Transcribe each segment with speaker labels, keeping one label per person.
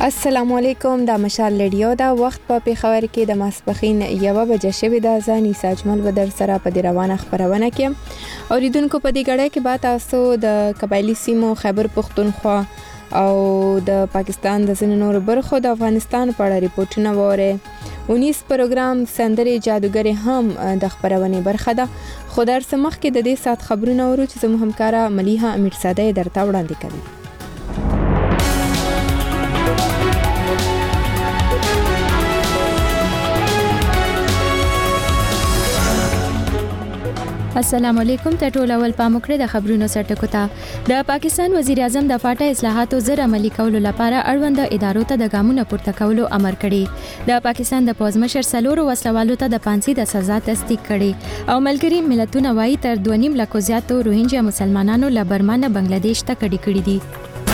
Speaker 1: السلام علیکم. د مشال رادیو دا وخت په پیښور کې د ماسپخین 1 بجې شوې ده. ځان ساجمل بدر سره په روانه خبرونه کې اوریدونکو په دې غړې کې به تاسو د قبایلی سیمو خیبر پختونخوا او د پاکستان د ځینو نورو برخو د افغانستان په اړه ریپورتونه وره. 19 پروګرام سندري جادوګری هم د خبرونه برخه ده. خو در سمخ کې د دې سات خبرونه ورو چې زموږ همکارا ملیحه امیرزاده درته وړاندې کوي.
Speaker 2: السلام علیکم. ته ټول اول پاموکړه د خبرونو سرټکو ته د پاکستان وزیر اعظم د فاټا اصلاحاتو زر عملي کولو لپاره اړوند ادارو ته د ګامونو پورته کولو امر کړی. د پاکستان د پوز مشر سلورو وسلوالو ته د پانسي د سزا تصدیق کړي او ملګری ملتونه وايي تر 2.5 لک زیاتو روهینجا مسلمانانو له برما نه بنگلاديش ته کډي کړي دي.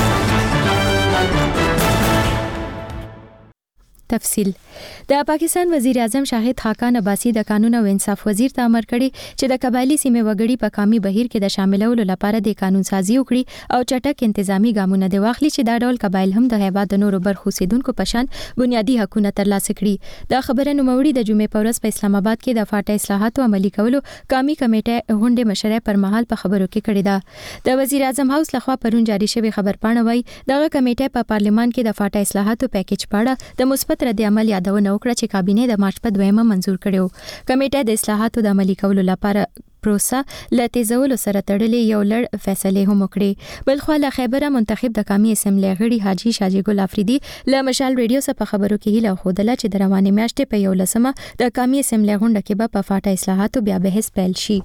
Speaker 2: تفصیل. د پاکستان وزیر اعظم شاهد خاقان عباسی د قانون او انصاف وزیر ته امر کړی چې د قبایلی سیمې وګړي په کامي بهیر کې د شاملولو لپاره د قانون سازي وکړي او چټک انتظامی ګامونه د واخلي چې دا ډول قبایل هم د هیواد د نورو برخو اوسیدونکو په شان بنیادی حقوقونه ترلاسه کړي. دا خبره نوموړي د جمعې په ورځ په اسلام آباد کې د فاټا اصلاحاتو عملي کولو قومي کمیټه غونډې مشره پر مهال په خبرو کې کړې ده. د وزیر اعظم هاوس لخوا پرون جاری شوی خبرپاڼه وايي دغه کمیټه په پارلیمان کې د فاټا اصلاحاتو پیکیج په اړه د مثبت رد عمل یادونه وکړه چې کابینه د مارچ په 2 منزور کړو. کمیټه د اصلاحاتو د عملي کولو لپاره پروسه لتیزولو سره تړلې یو لړ فیصله هم وکړي. بلخو له خیبره منتخب د قومي اسمبلی غړي حاجی شاجی ګل افریدي له مشال رادیو سره په خبرو کې هیله خوده چې د روانې میاشتې په 11مه د قومي اسمبلی غونډه کې به په فاټا اصلاحاتو بیا بحث پیل شي.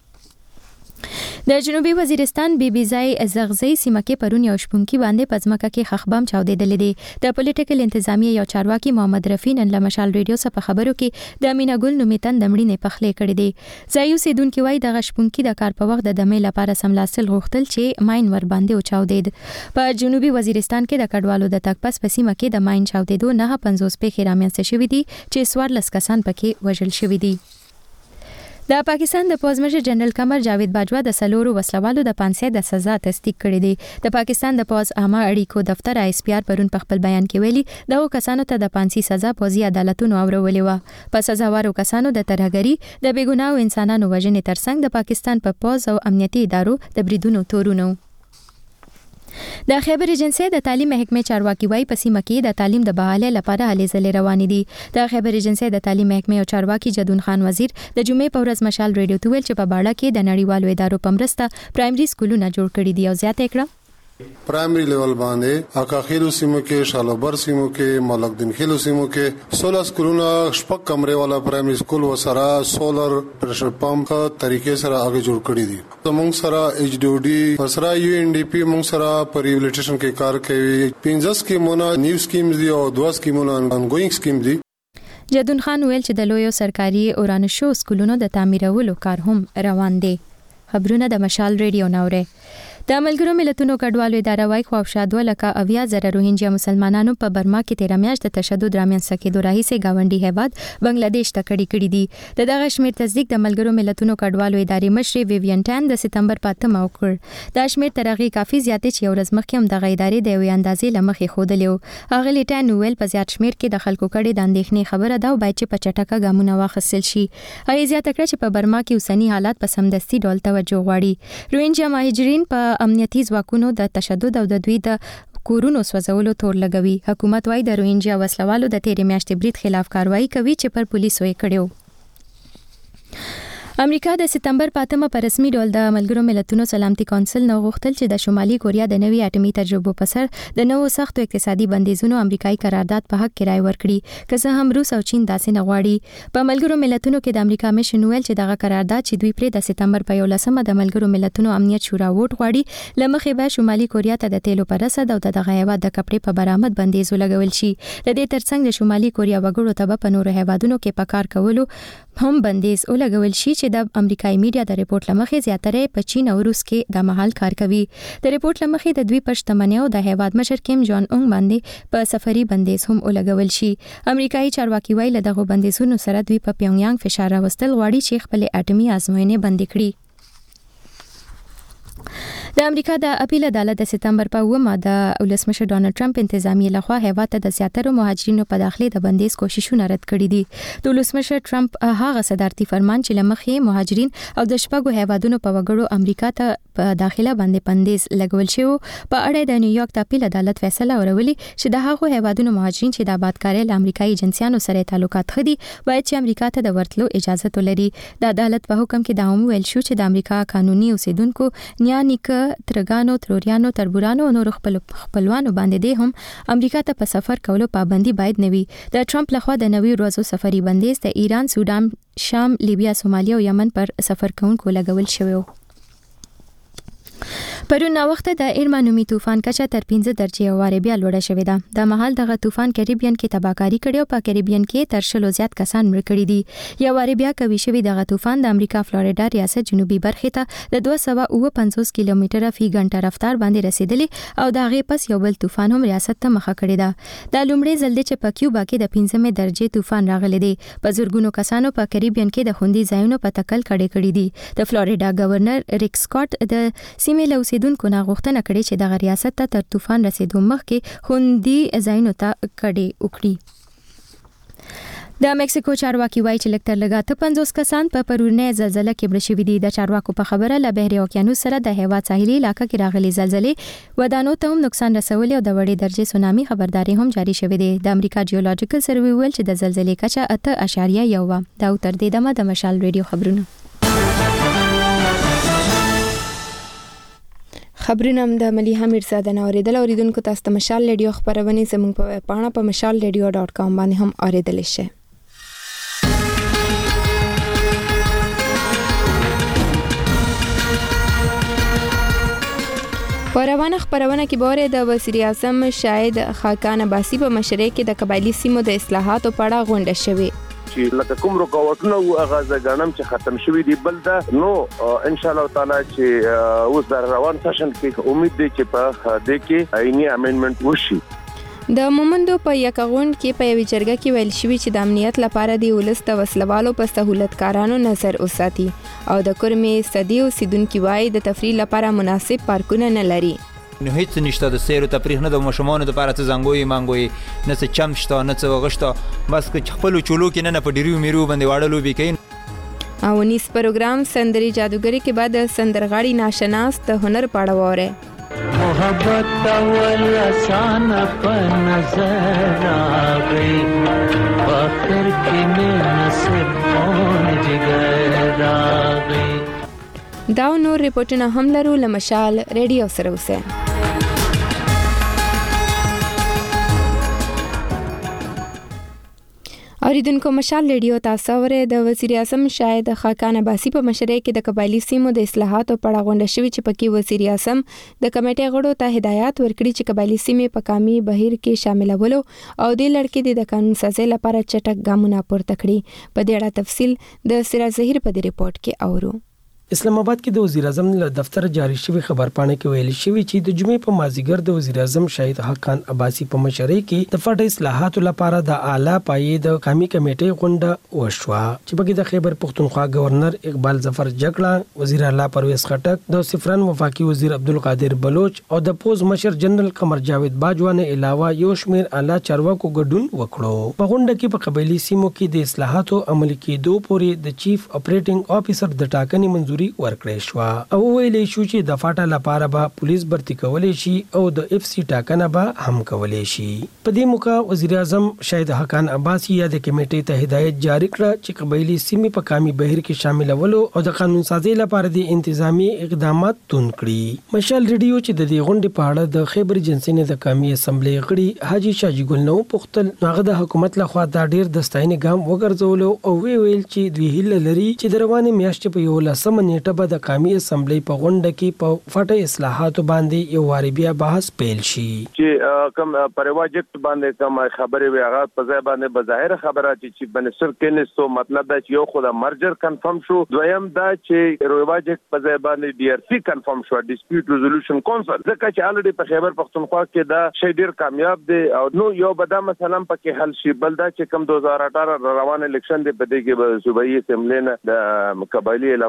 Speaker 2: د جنوبي وزیرستان بي ځای زغزي سیمه کې پرون یو شپونکي باندې پزماکه کې خخبام چاودېدل دي. د پولیټیکل انتظامیه یو چارواکي محمد رفیع نن له مشال رادیو سره په خبرو کې د امینګل نومیتن د مړینې پخلې کړې دي. ځایو سیدونکو وای د غشپونکي د کار په وخت د دمې لپاره سملاسل غوښتل چې ماين ور باندې او چاودېد. په جنوبي وزیرستان کې د کډوالو د تک پس په سیمه کې د ماين چاودېدو 950 په خیرامین څه شوې دي چې 14 کسان پکې وژل شوې دي. د پاکستان د پوز مشر جنرال قمر جاوید باجوا د سلورو وسلوالو د پانسي د سزا تصدیق کړې دي. د پاکستان د پوز عامه اړیکو دفتر ISPR پرون په خپل بیان کې ویلي دغه کسانو ته د پانسي سزا پوزي عدالتونو اورولې و. په سزاوارو کسانو د ترهګری د بیګناو انسانانو وژنې ترڅنګ د پاکستان په پوز او امنیتي ادارو د بریدونو تورونو. د خیبر ایجنسی د تعلیم محکمې چارواکي وای په سیمه کې د تعلیم د بحالۍ لپاره هلې ځلې روانې دي. د خیبر ایجنسی د تعلیم محکمې او چارواکي جدون خان وزیر د جمعې په ورځ مشال رادیو ته ویل چې په باړه کې د نړیوالو ادارو په مرسته پرایمري سکولونه جوړ کړي دي او زیاته کړه
Speaker 3: پرایمری لیول باندې اکا خیلو سیمو کې شالوبر سیمو کې ملک دین خیلو سیمو کې 16 سکولونه شپږ کمرې والا پرایمری سکول وسره سولر پریشر پمپ طریقې سره اگے جوړ کړی دي. موږ سره HDOD وسره UNDP موږ سره پر ریهابلیټیشن کې کار کوي. 15 سکیمونه نیو سکیمز دي او 2 سکیمونه انګوینګ سکیم دي.
Speaker 2: جدون خان ویل چې د لویو سرکاري اورانشو سکولونو د تعمیرولو کار هم روان دي. خبرونه د مشال رادیو نوره. د ملګرو ملتونو کډوالو اداره وايي خو افشاد ولکه 70,000 روهینجیا مسلمانانو په برما کې 13 میاشت د تشدد رامنځته کېدو راهیسې گاونډي هیواد بنگلاديش ته کډي کړي دي. دغه شمیر تصدیق د ملګرو ملتونو کډوالو ادارې مشر ویوین ټان د سپتمبر 5 وکړ. دا شمیر ترغه کافي زیاتې چې ورځ مخکې هم دغه ادارې د یو اندازې لمخې خودلې. هغه ټان ویل په زیات شمیر کې د خلکو کډي د اندېښنې خبره ده او باید چې په چټکه ګامونه واخیستل شي. هغه زیاته کړه چې په برما کې اوسنی حالات په سمدستي ډول توجه غواړي. روهینجیا مهاجرین په امنیتي ځواکونو د تشدد او د دوی د کورونو سوځولو تور لګوي. حکومت وايي د روهینجیا وسلوالو د 13 میاشتې برید خلاف کاروایی کوي چې پر پولیسو یې کړیو. امریکا د سپتمبر 5 په رسمي ډول د ملګرو ملتونو سلامتي کونسل نو غوښتل چې د شمالي کوریا د نوي اټومي تجربو په سر د نوو سختو اقتصادي بندیزونو امریکایي قرارداد په حق کې رائے ورکړي که څه هم روس او چین داسې نه غواړي. په ملګرو ملتونو کې د امریکا مشن ویل چې دغه قرارداد چې دوی پرې د سپتمبر په 11مه د ملګرو ملتونو امنیت شورا ووټ غواړي لمخې به شمالي کوریا ته د تیلو پر رسد او دغه هیواد د کپړې په برآمد بندیز ولګول شي. د دې ترڅنګ د شمالي کوریا وګړو ته په نورو هیوادونو کې په کار کولو هم بندیز ولګول شي چې د امریکایي میډیا د ریپورت لمخې زیاتره په چین او روس کې د محل کار کوي. د ریپورت لمخې د دوی پښتمنیو د هیواد مشر کیم جون اونګ باندې په سفري بندیز هم ولګول شي. امریکایي چارواکي وایي له دغه بندیزونو سره دوی په پیونګیانګ فشار راوستل غواړي چې خپل اټومي ازموینې بند کړي. د امریکا د اپیل عدالت د سپتمبر په 9 د ولسمشر ډونالد ټرمپ انتظامیه لخوا هیواد ته د زیاتره مهاجرینو په داخلي د بندیز کوششونه رد کړي دي. د ولسمشر ټرمپ هغه صدارتي فرمان چې لمخې مهاجرین او د شپږو هیوادونو په وګړو امریکا ته په داخله باندې بندیز لګول شو په اړه د نیویارک د اپیل عدالت فیصله ورولې چې د هغو هیوادونو مهاجرین چې د آبادکارۍ له امریکایي ایجنسیانو سره تعلقات خدي باید چې امریکا ته د ورتلو اجازه ولري. د عدالت په حکم کې دا هم ویل شو چې د امریکا قانوني اوسیدونکو نیانیک ترګانو تروریانو تربورانو او نور خپلوانو باندې دي هم امریکا ته په سفر کولو پابندي باید نه وي. د ټرمپ لخوا د نوي ورځو سفري بندیز د ایران، سودان، شام، لیبیا، سومالیا او یمن پر سفر کوونکو لګول شوی و. پرون وخت د ایرما نومي طوفان کچه تر 15 درجه واره بیا لوړه شوې ده. د مهال دغه طوفان کریبین کې تباہکاری کړې او په کریبین کې تر 100 زیات کسان مړ کړي دي. یا واره بیا کوي شوی دغه طوفان د امریکا فلوریډا ریاست جنوبي برخې ته د 250 کیلومتره فی غنټه رفتار باندې رسیدلی او د هغه پس یو بل طوفان هم ریاست ته مخه کړی ده. د لومړي ځل چې په کیوبا کې د 15 درجه طوفان راغلی دی. په زورګونو کسانو په کریبین کې د خوندي ځایونو په تکل کړي دي. د فلوریډا گورنر ریک سکاٹ د سیمې له اوسیدونکو نه غوښتنه کړې چې دغه ریاست ته تر طوفان رسیدو مخکې خوندي ځایونو ته کډې وکړي. د مکسیکو چارواکي وایي چې لکتر لګا 50 کسان په پرونه زلزلې کې مړ شوي دي. د چارواکو په خبره له بحري اوقیانوس سره د هیواد ساحلي علاقې کې راغلي زلزلې ودانو ته هم نقصان رسولي او د وړې درجه سونامي خبرداري هم جاری شوې ده. د امریکا جیولوجیکل سروې ویل چې د زلزلې کچه 8.1 و. دا تر دې دمه د مشال ریډیو خبرونه
Speaker 1: خبرونه د مليحه میرزاده نه اوریدل. اوریدونکو تاسو ته مشال ریډیو خبرونه زموږ په پاڼه په mashalradio.com باندې هم اوریدل شي. په روانه خبرونه کې بوره د وزیر اعظم شاهد خاقان عباسی په مشرۍ کې د قبایلی سیمو د اصلاحاتو په اړه غونډه شوې.
Speaker 4: چې لکه کوم رکاوټونه او اغاز غنم چې ختم شوی دی بل دا نو ان شاء الله تعالی چې اوس در روان سیشن کې امید دی چې په دې کې عیني امندمنت وشي.
Speaker 1: د مومندو په یکغوند کې په یوه جرګه کې ویل شوی چې د امنیت لپاره د ولس د وسلوالو په سہولتکارانو نظر وساتي او د کورمې صدیو سیدونکو وای د تفریح لپاره مناسب پارکونه نه لري.
Speaker 5: نو هیڅ نشته د سیر او تفریح نه د مشمانو لپاره څه زنګوي مانګوي نه څه چم شته نه څه وغشته بس که خپل چولو کې نه په ډیرو میرو باندې واړلو به کین.
Speaker 1: او نس پروګرام سندري جادوګری کې بعد سندرغاړي ناشناس د هنر پاړه وره.
Speaker 6: محبت اول آسان په نظر راغی فخر کې مې نصیب اون جګر راغی.
Speaker 1: دا نور ریپورتونه هم لرو لمشال ریډیو سره اوسه. اوریدونکو مشال ریډیو تاسو ورې د وزیر اعظم شاهد خاقان عباسی په مشرۍ کې د قبایلی سیمو د اصلاحاتو په اړه غونډه شوې چې پکې وزیر اعظم د کمیټې غړو ته هدایت ورکړي چې قبایلی سیمې په کامي بهیر کې شاملولو او د لړکې د قانون سازي لپاره چټک ګامونه پورته کړي. په دې اړه تفصیل د سراج ظهیر په ریپورت کې اورو.
Speaker 7: اسلام آباد کې د وزیر اعظم له دفتر جاری شوی خبرپاڼه کې ویل شوی چې د جمعې په مازیګر د وزیر اعظم شاهد خاقان عباسی په مشرۍ کې د فټ اصلاحاتو لپاره د اعلی پایې د قومي کمیټې غونډه وشوه چې پکې د خیبر پختونخوا گورنر اقبال ظفر جګړه، وزیر اعلی پرویز خټک، د سفران وفاقي وزیر عبدالقادر بلوچ او د پوز مشر جنرال قمر جاوید باجوا نه علاوه یو شمیر اعلی چارواکو ګډون وکړو. په غونډه کې په قبایلی سیمو کې د اصلاحاتو عملي کېدو پورې د چیف اپریټینګ افیسر د ټاکنې منځوري ورکړې شو او ویلې شو چې د فاټا لپاره به پولیس برتي کولې شي او د اف سی ټاکنه به هم کولې شي. په دې موقع وزیر اعظم شاهد خاقان عباسی د کمیټې ته هدایت جاری کړ چې قبایلی سیمې په قومي بهیر کې شاملولو او د قانون سازي لپاره د انتظامی اقدامات توند کړي. مشال ریډیو چې د دې غونډې په اړه د خیبر ایجنسی نه د قومي اسمبلی غړي حاجی شاجی ګل نو پختل هغه د حکومت لخوا دا ډیر د ستاینې ګام وګرځول او ویل چې دوی هیله لري چې د روانې میاشتې په 11 نیټه به د قومي اسمبلی په غونډه کې په فټه اصلاحاتو باندې یو واری بیا بحث پیل شي.
Speaker 4: چې کوم پرواجکت باندې کوم خبرې وي هغه په ځای باندې بظاهر خبره چې منسټر کینستو مطلب دا چې یو خو د مرجر کنفرم شو، دویم دا چې پرواجکت په ځای باندې ډي ار سی کنفرم شو، ډیسپیوټ ریزولوشن کونسل، ځکه چې الریډي په خیبر پختونخوا کې دا شی ډیر کامیاب دی او نو یو بدا مثلا پکې حل شي. بل دا چې کوم 2018 روان الیکشن دی په دې کې به صوبایي اسمبلی نه د قبایلی علاقو نه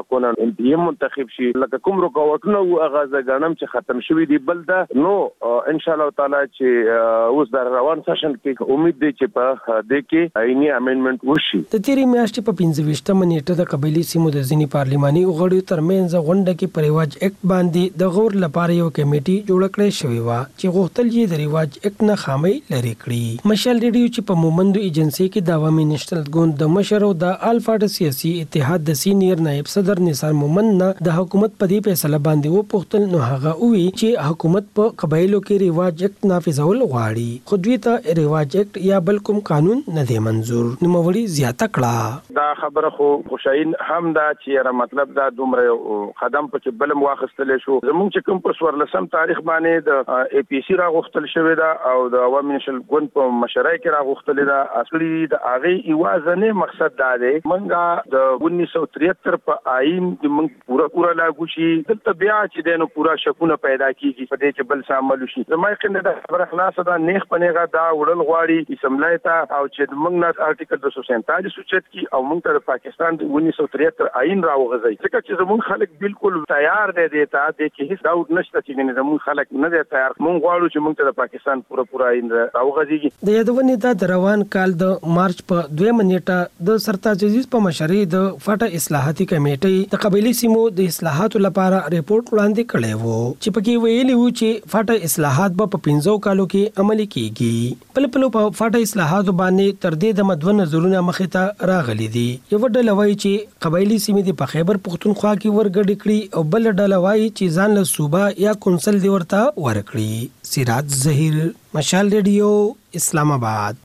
Speaker 4: انتهایی منتخب شي لکه کوم رکاوټونه او هغه غنم چې ختم شوی دی بل دا نو ان شاء الله تعالی چې اوس در روان سیشن کې امید دی چې په دې کې آئینی امندمنت وشي.
Speaker 7: د تیرې میاشتې په 25 نیټه د قبایلی سیمو د ځینی پارلماني غړو ترمنځ غونډه کې پر رواج اکټ باندې د غور لپاره یو کمیټي جوړ کړی شوی و چې غوښتل یې د رواج اکټ نه خامي لري کړي. مشال ریډیو چې په مومندو ایجنسی کې د عوامي نېشنل ګوند د مشر او د الفاډ سیاسي اتحاد د سینیر نائب صدر نثار مومند نه د حکومت په دې فیصله باندې و پوښتل نو هغه وی چې حکومت په قبایلو کې رواج اکټ نافذول غواړي خو دوی ته رواج اکټ یا بل کوم قانون نه دی منظور. نو موري زیاته کړه
Speaker 4: دا خبره خو خوشاین هم دا چې مطلب دا دومره قدم په کې بلم واخستل شو زمونږ چې کوم په 14 تاریخ باندې د ای پی سی راغختل شوی دا او د عوامي نېشنل ګوند په مشرۍ کې راغختل دا اصلي د اغه ایوازنه مقصد دا دی منګه د 1973 په آئین کې موږ پورا لاګو شي د بیا چې دنه پورا شکونه پیدا کیږي په دې چې بل سامل شي زمای کنده دا خبره خلاصه دا نیخ پنهغه دا وړل غواړي اسمبلی ته او چې موږ نه آرټیکل 247 سوچت کی او موږ ته پاکستان د 1973 آئین راوغځي ځکه چې زموږ خلک بالکل تیار دي ته د کې هیڅ ډاوټ نشته چې زموږ خلک نه دي تیار موږ غواړو چې موږ ته د پاکستان پورا آئین راوغځي.
Speaker 7: د یادونې د روان کال د مارچ په 2 نیټه د سرتاج عزیز په مشرۍ د فاټا اصلاحاتي کمیټې د قبایلی سیمو د اصلاحاتو لپاره ریپورت وړاندې کړی وو چې پکې ویلي وو چې فاټا اصلاحات په 15 کالو کې عملي کیږي. په فاټا اصلاحاتو باندې تر دې د مدون نظرونه مخې ته راغلي دي. یو ډله وایي چې قبایلی سیمې د خیبر پختونخوا کې ورګډ کړي او بل ډله وایي چې ځان له صوبه یا کونسل دی ورته ورکړي. سراج ظهیر، مشال ریډیو، اسلام آباد.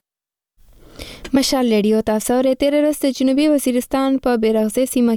Speaker 1: مشال ریډیو تاسو ورته تیر ورځ د جنوبي وزیرستان په بیرغزي سیمه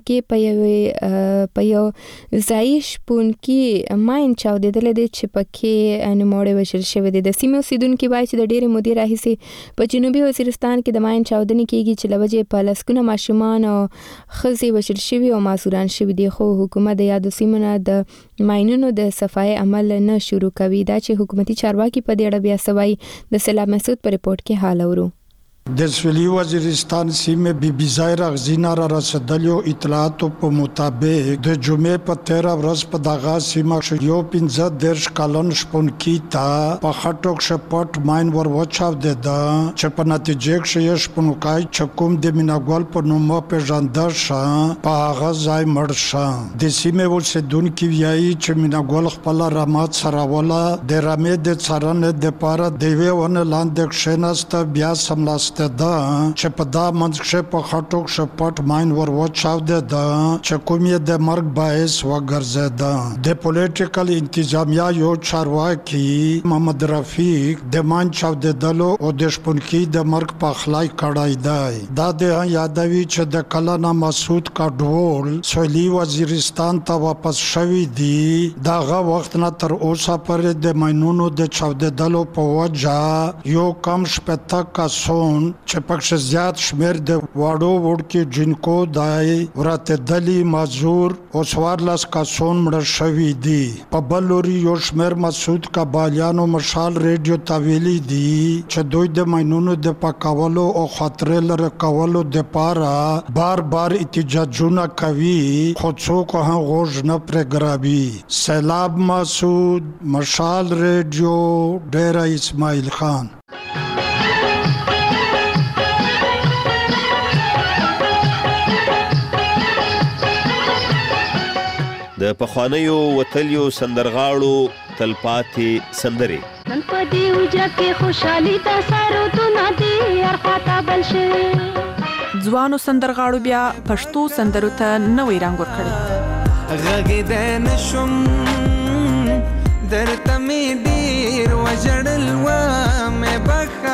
Speaker 1: کې په یو ځای شپون کې ماين چاودېدل دي چې پکې نموړې وشل شوې دي. د سیمې اوسیدونکو وایي چې د ډېرې مودې راهیسې په جنوبي وزیرستان کې د ماين چاودنې کېږي چې لوجه په لسکونه ماشومان او خزي وشل شوي او ماسوران شوي دي خو حکومت د یادو سیمو نه د ماينونو د صفای عمل نه شروع کوي. دا چې حکومتي چارواکي په دې اړه بیا سوي د سلام مسعود په ریپورت کې حال اورو.
Speaker 8: د سویلي وزیرستان سیمه بی ځای راغزینا را رسیدلو اطلاعاتو په مطابق د جمعې په 13 ورځ په دغه سیمه یو 15 کلن شپونکی تا په خټوک شپټ ماين ور وچاودې ده چې په نتیجه کې شپونکای چکم د میناګول په نوم په ژاندشه په هغه ځای مړ شو. د سیمه اوسیدونکو ویایي چې میناګول خپل رامات سره ولا د رامې د څارنې د پاره د ویونه لاندې کښناست بیا سملاست ده چې په دا منځ په خټوک شپټ ماين ور وچاودې ده چې کومې د مرګ باعث وګرځیده. د پولیټیکل انتظامیه یو چارواکي محمد رفیق د مان چاودېدلو او د شپونکي د مرګ په خلای کړای دی. دا د یادوي چې د کلانه مسعود کډوال سویلي وزیرستان ته واپس شوی دی. داغه وخت نه تر اوسه پورې د ماينونو د چاودېدلو په وجه یو کم شپته کسون چې پکښ زیات شمیر د واړو وړکي جنکو دای ورته دلی مازور او سوارلاس کسون مړ شوی دی. په بلوري یو شمیر مسعود کابالیانو مشال ریډیو تاویلی دی چې دوی د ماينونو د پکاولو او خطر لره کولو د پاره بار احتجاجونه کوي خو څوک هم غوږ نه پرګرابي. سیلاب مسعود، مشال ریډیو، ډیره اسماعیل خان.
Speaker 9: د پخوانیو وتلیو سندرغاړو تلپاتې سندري
Speaker 10: نن په دې وجه کې خوشحالي دا سارو تو ندي ارخاته بل شي.
Speaker 11: ځوانو سندرغاړو بیا پښتو سندرو ته نوې رنګ ورکړی.
Speaker 12: غږ د نشم درته مې ډېر وژړل و مې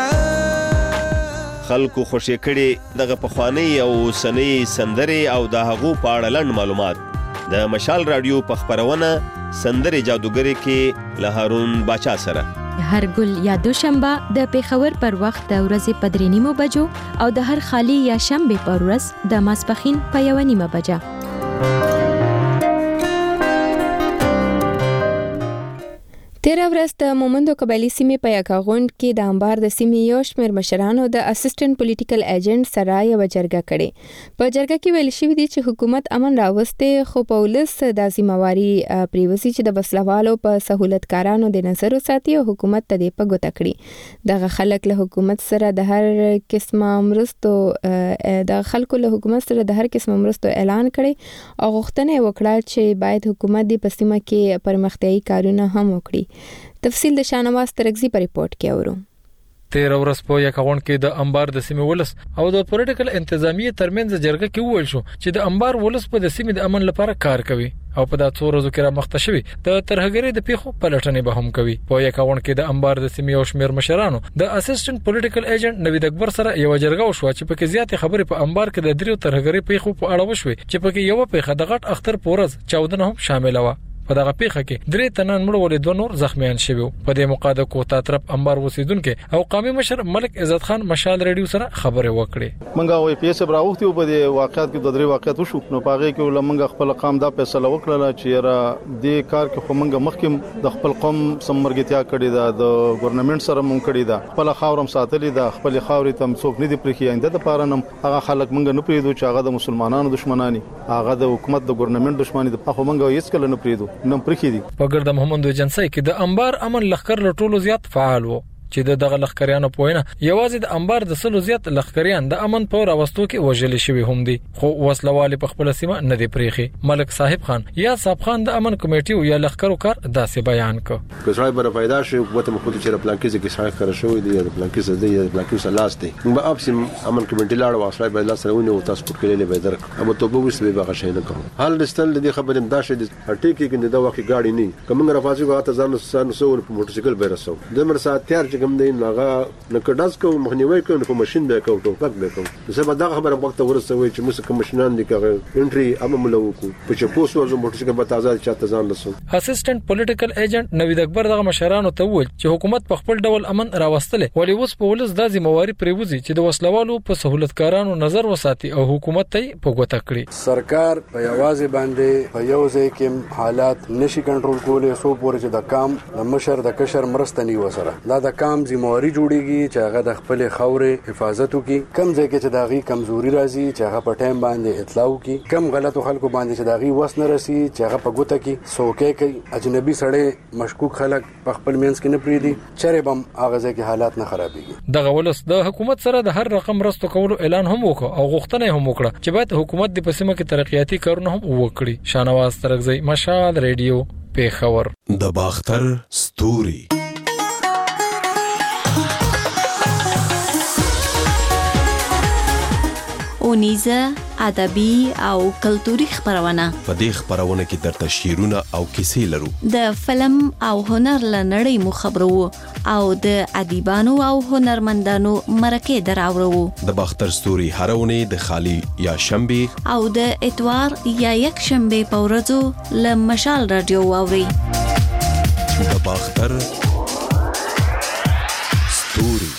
Speaker 12: بخښه.
Speaker 9: خلکو خوشې کړي دغه پخوانۍ او اوسنۍ سندرې او د هغو په اړه لنډ معلومات د مشال رادیو په خبرونه سندرې جادوګری کې له هارون باچا سره
Speaker 2: هر ګل یا دوشنبه د پیښور پر وخت د ورځې په 3:30 بجو او د هر خالی یا شنبه پر ورځ د ماسپخین په 1:30 بجه.
Speaker 1: تیر تیر ورځ د مومندو قبایلی سیمې په یکه غونډ کې د انبار د سیمې یو شمېر مشرانو د اسسټنټ پولیټیکل ایجنټ سره یو جرګه کړې. په جرګه کې ویل شوی دی چې حکومت امن راوستي، خو په ولس د ذمہواري پریوزي چې د وسلوالو په سہولتکارانو د نظر وساتي او حکومت ته په ګوته کړي. دغه خلک له حکومت سره د هر قسمه مرستو اعلان کړي او غوښتنه وکړه چې باید حکومت د پسیمه کې پرمختیايي کارونه هم وکړي. تفصیل د شانواز ترغزی په ریپورت کې اورو.
Speaker 13: تیر ورځ په یکه غونډه کې د انبار د سیمې ولس او د پولیټیکل انتظامیه ترمنځ جرګه کې وویل شو چې د انبار ولس په د سیمې د امن لپاره کار کوي او په دا څو ورځو کې را مخته شوی د ترهګری د پیښو پلټنې به هم کوي. په یکه غونډه کې د انبار د سیمې او شمیر مشرانو د اسسټنټ پولیټیکل ایجنټ نوید اکبر سره یو جرګه وشو چې په کې زیاتې خبرې په انبار کې د دریو ترهګری پیښو په اړه وشوي چې په کې یو پیښه د غټ اختر پورز 14 هم شامل و. په دغه پیښه کې درې تنان مړ ولې دوه نور زخمیان شوي. په دې مقاده کوتا طرف انبار اوسیدونکو او قومي مشر ملک عزت خان مشال ریډیو سره خبرې وکړې.
Speaker 14: منګه وې پیسې براوختي په دې واقعیت کې د درې واقعیت وشو نو پاغه کې ولمنګ خپل قوم دا فیصله وکړه چې را دې کار کې خو منګه مخکې د خپل قوم سمرګتیا کړې ده، د ګورنمنت سره مونږ کړې ده، خپل خاورم ساتلې ده، خپل خاورې تم څوک نه دی پرخي آینده د پاره نم هغه خلک منګه نه پریدو چې هغه د مسلمانانو دشمنانی، هغه د حکومت د ګورنمنت دشمنی د خو منګه هیڅ کله نه پریدو نم پرخي دي.
Speaker 13: په ګرد محمد جنسي کې د انبار امن لخر له ټولو زیات فعال وو چې دغه لخکریانو په وینا یوازې د انبار د سلو زیات لخکریان د امن په راوستو کې وژل شوی هم دي، خو وسلوالې په خپل سیمه نه دی پریخي. ملک صاحب خان یا صاحب خان د امن کمیټې یا لخکرو کار داسې بیان کړ.
Speaker 15: کسرای بر پیدا شو قوت مخوت چې پلانکیز کې ځای کړی شوی دی، د پلانکیز دی، د پلانکیز لاس دی. موږ اپسم امن کمیټې لاړ واسای به لاس راونی او تاسو په کلی به درک اما ته به وسوي به غشي نه کوم. حال دستل د خبرې مداشه د هټی کې د وخت گاډي نه کوم رافاجي غاته ځان سره په موټرسایکل به رسو د مر سات تیار چې کوم دی ناغه نکډاس کو مخنیوي کوي په ماشين به کو ټوپک به کو زه به دا خبره وخت ورسوي چې موږ کوم ماشينان دي کغه انټري امه ملوکو په چې پوسو زو موټرسایکل به تازه چاته ځان لسو.
Speaker 13: اسسټنټ پولیټیکل ایجنټ نوید اکبر دغه مشرانو ته وویل چې حکومت په خپل ډول امن راوستلې ولې اوس په ولس د ذمہواري پریوزي چې د وسلوالو په سہولتکارانو نظر وساتي او حکومت ته په ګوته کړي.
Speaker 16: سرکار په یوازې باندې په یو ځای کې حالات نشي کنټرول کولای، سو پورې چې د کام د مشر د کشر مرستنی وسره دا د کام ذمہواري جوړیږي چې هغه د خپل خاورې حفاظت وکړي، کم ځای کې چې داغي کمزوري راځي چې هغه په ټایم باندې اطلاع وکړي، کم غلطو خلکو باندې چې داغي وس نه رسي چې هغه په ګوته کې سوکې کوي، اجنبي سړی مشکوک خلک په خپل مینس کې نه پریدي چرې بم هغه ځای کې حالات نه خرابېږي.
Speaker 13: دغه ولس د حکومت سره د هر رقم مرستو کولو اعلان هم وکړ او غوښتنه هم وکړه چې باید حکومت د پسیمه کې ترقیاتي کارونه هم وکړي. شانواز ترغزی مشال ریډیو پیښور.
Speaker 17: د باختر ستوري
Speaker 18: اونیزه ادبي او کلتوري خبرونه.
Speaker 17: په دې خبرونه کې درته شعرونه او کیسې لرو.
Speaker 18: د فلم او هنر لنړۍ مو خبرو او د ادیبانو او هنرمندانو مرکه دراورو.
Speaker 17: د باختر ستوري هرونه د خالی یا شنبه
Speaker 18: او د اتوار یا یک شنبه په ورځو ل مشال رادیو اوري.
Speaker 17: د باختر ستوري.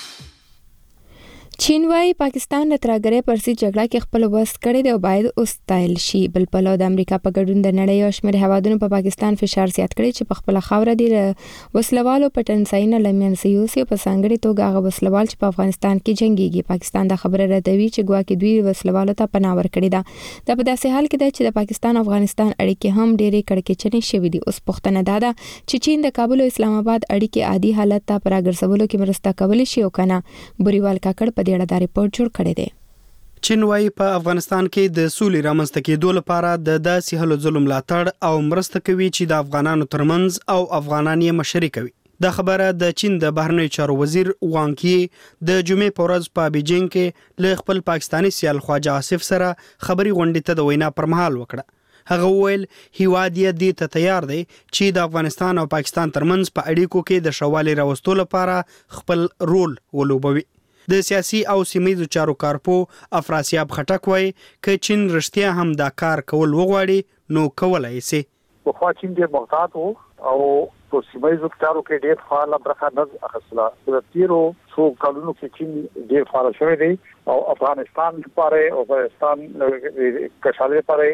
Speaker 1: چین وايي پاکستان د ترهګرۍ پر ضد جګړه کې خپل وس کړی دی او باید اوستایل شي. بل پلو د امریکا په ګډون د نړۍ او شمېر هوادونو په پاکستان فشار زیات کړی چې په خپل خاوره دی وسلوالو پټنساینه لمن سیوسي په سانګړي توګه هغه وسلوال چې په افغانستان کې جنگيږي. پاکستان دا خبره ردوي چې ګواکې دوی وسلوالو ته پناه ورکړي ده. دا په داسې حال کې ده چې د پاکستان افغانستان اړیکې هم ډېرې کړکېچنې شوې دي. اوس پوښتنه دا ده چې چین د کابل او اسلام آباد اړیکې عادي حالت ته پراګرځولو کې مرسته کولی شي او کنه. بوريوال کاکړ په دا ریپورت جوړ کړی دی.
Speaker 19: چین وايي په افغانستان کې د سولې رامنځته کېدو لپاره د داسې هلو ځلو ملاتړ او مرسته کوي چې د افغانانو ترمنځ او افغانان یې مشري کوي. دا خبره د چین د بهرنیو چارو وزیر وانګ یي د جمعې په ورځ په بیجینګ کې له خپل پاکستانی سیال خواجه آصف سره خبري غونډې ته د وینا پر مهال وکړه. هغه وویل هیواد یې دې ته تیار دی چې د افغانستان او پاکستان ترمنځ په اړیکو کې د شوالي راوستلو لپاره خپل رول ولوبوي. د سیاسي او سیمه‌یزو چارو کارپو افراسیاب خټک وایي که چین رښتیا هم دا کار کول وغواړي نو کولای شي.
Speaker 20: خو چین ډېر محتاط وو او په سیمه‌یزو چارو کې ډېر فعال برخه نه اخیستله. د تیرو څو کلونو کې چین ډېر فعال شوی دی او افغانستان لپاره او افغانستان کشالې لپاره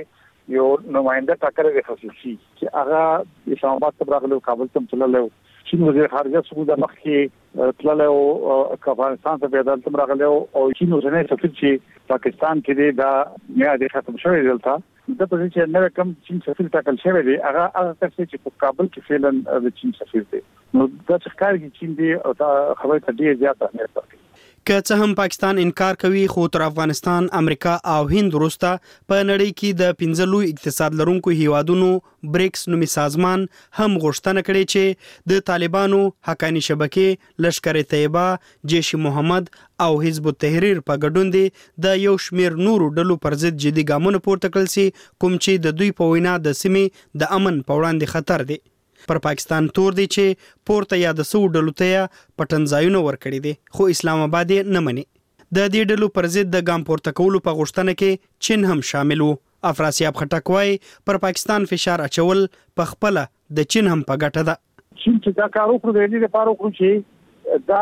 Speaker 20: یو نماینده ټاکل دی خصوصي چې هغه اسلام آباد ته راغلو کابل ته تللو چین وزیر خارجه سعود مخکې تللو افغانستان ته بدل تم راغلو او چین وزیر سفیر چې پاکستان کې دی دا میاده ختم شوې دلته د په چې نو کوم چین سفیر ټاکل شوی دی هغه چې په کابل کې فعلا د چین سفیر دی نو دا څه کار کې چین دی او خبره ته ډیر زیات اهمیت ورکوي
Speaker 19: که څه هم پاکستان انکار کوي خو تر افغانستان، امریکا او هند وروسته په نړۍ کې د 15 لوی اقتصاد لرونکو هیوادونو بریکس نومي سازمان هم غوښتنه کړې چې د طالبانو، حقانی شبکې، لشکر طیبه، جیش محمد او حزب التحریر په ګډون دي د یو شمیر نورو ډلو پر ضد جدي ګامونه پورته کړل سي کوم چې د دوی په وینا د سیمې د امن په وړاندې خطر دی. پر پاکستان تور دی چې پورته یا د سو ډلو ته پټنځایونه ورکړي دي خو اسلام آباد نه مني. د دې ډلو پر ضد د ګام پورته کولو په غوښتنه کې چین هم شامل وو. افراسیاب خټک وايي پر پاکستان فشار اچول په خپل د چین هم په ګټه ده.
Speaker 20: چین چې دا کار وکړي د دې لپاره وکړي چې دا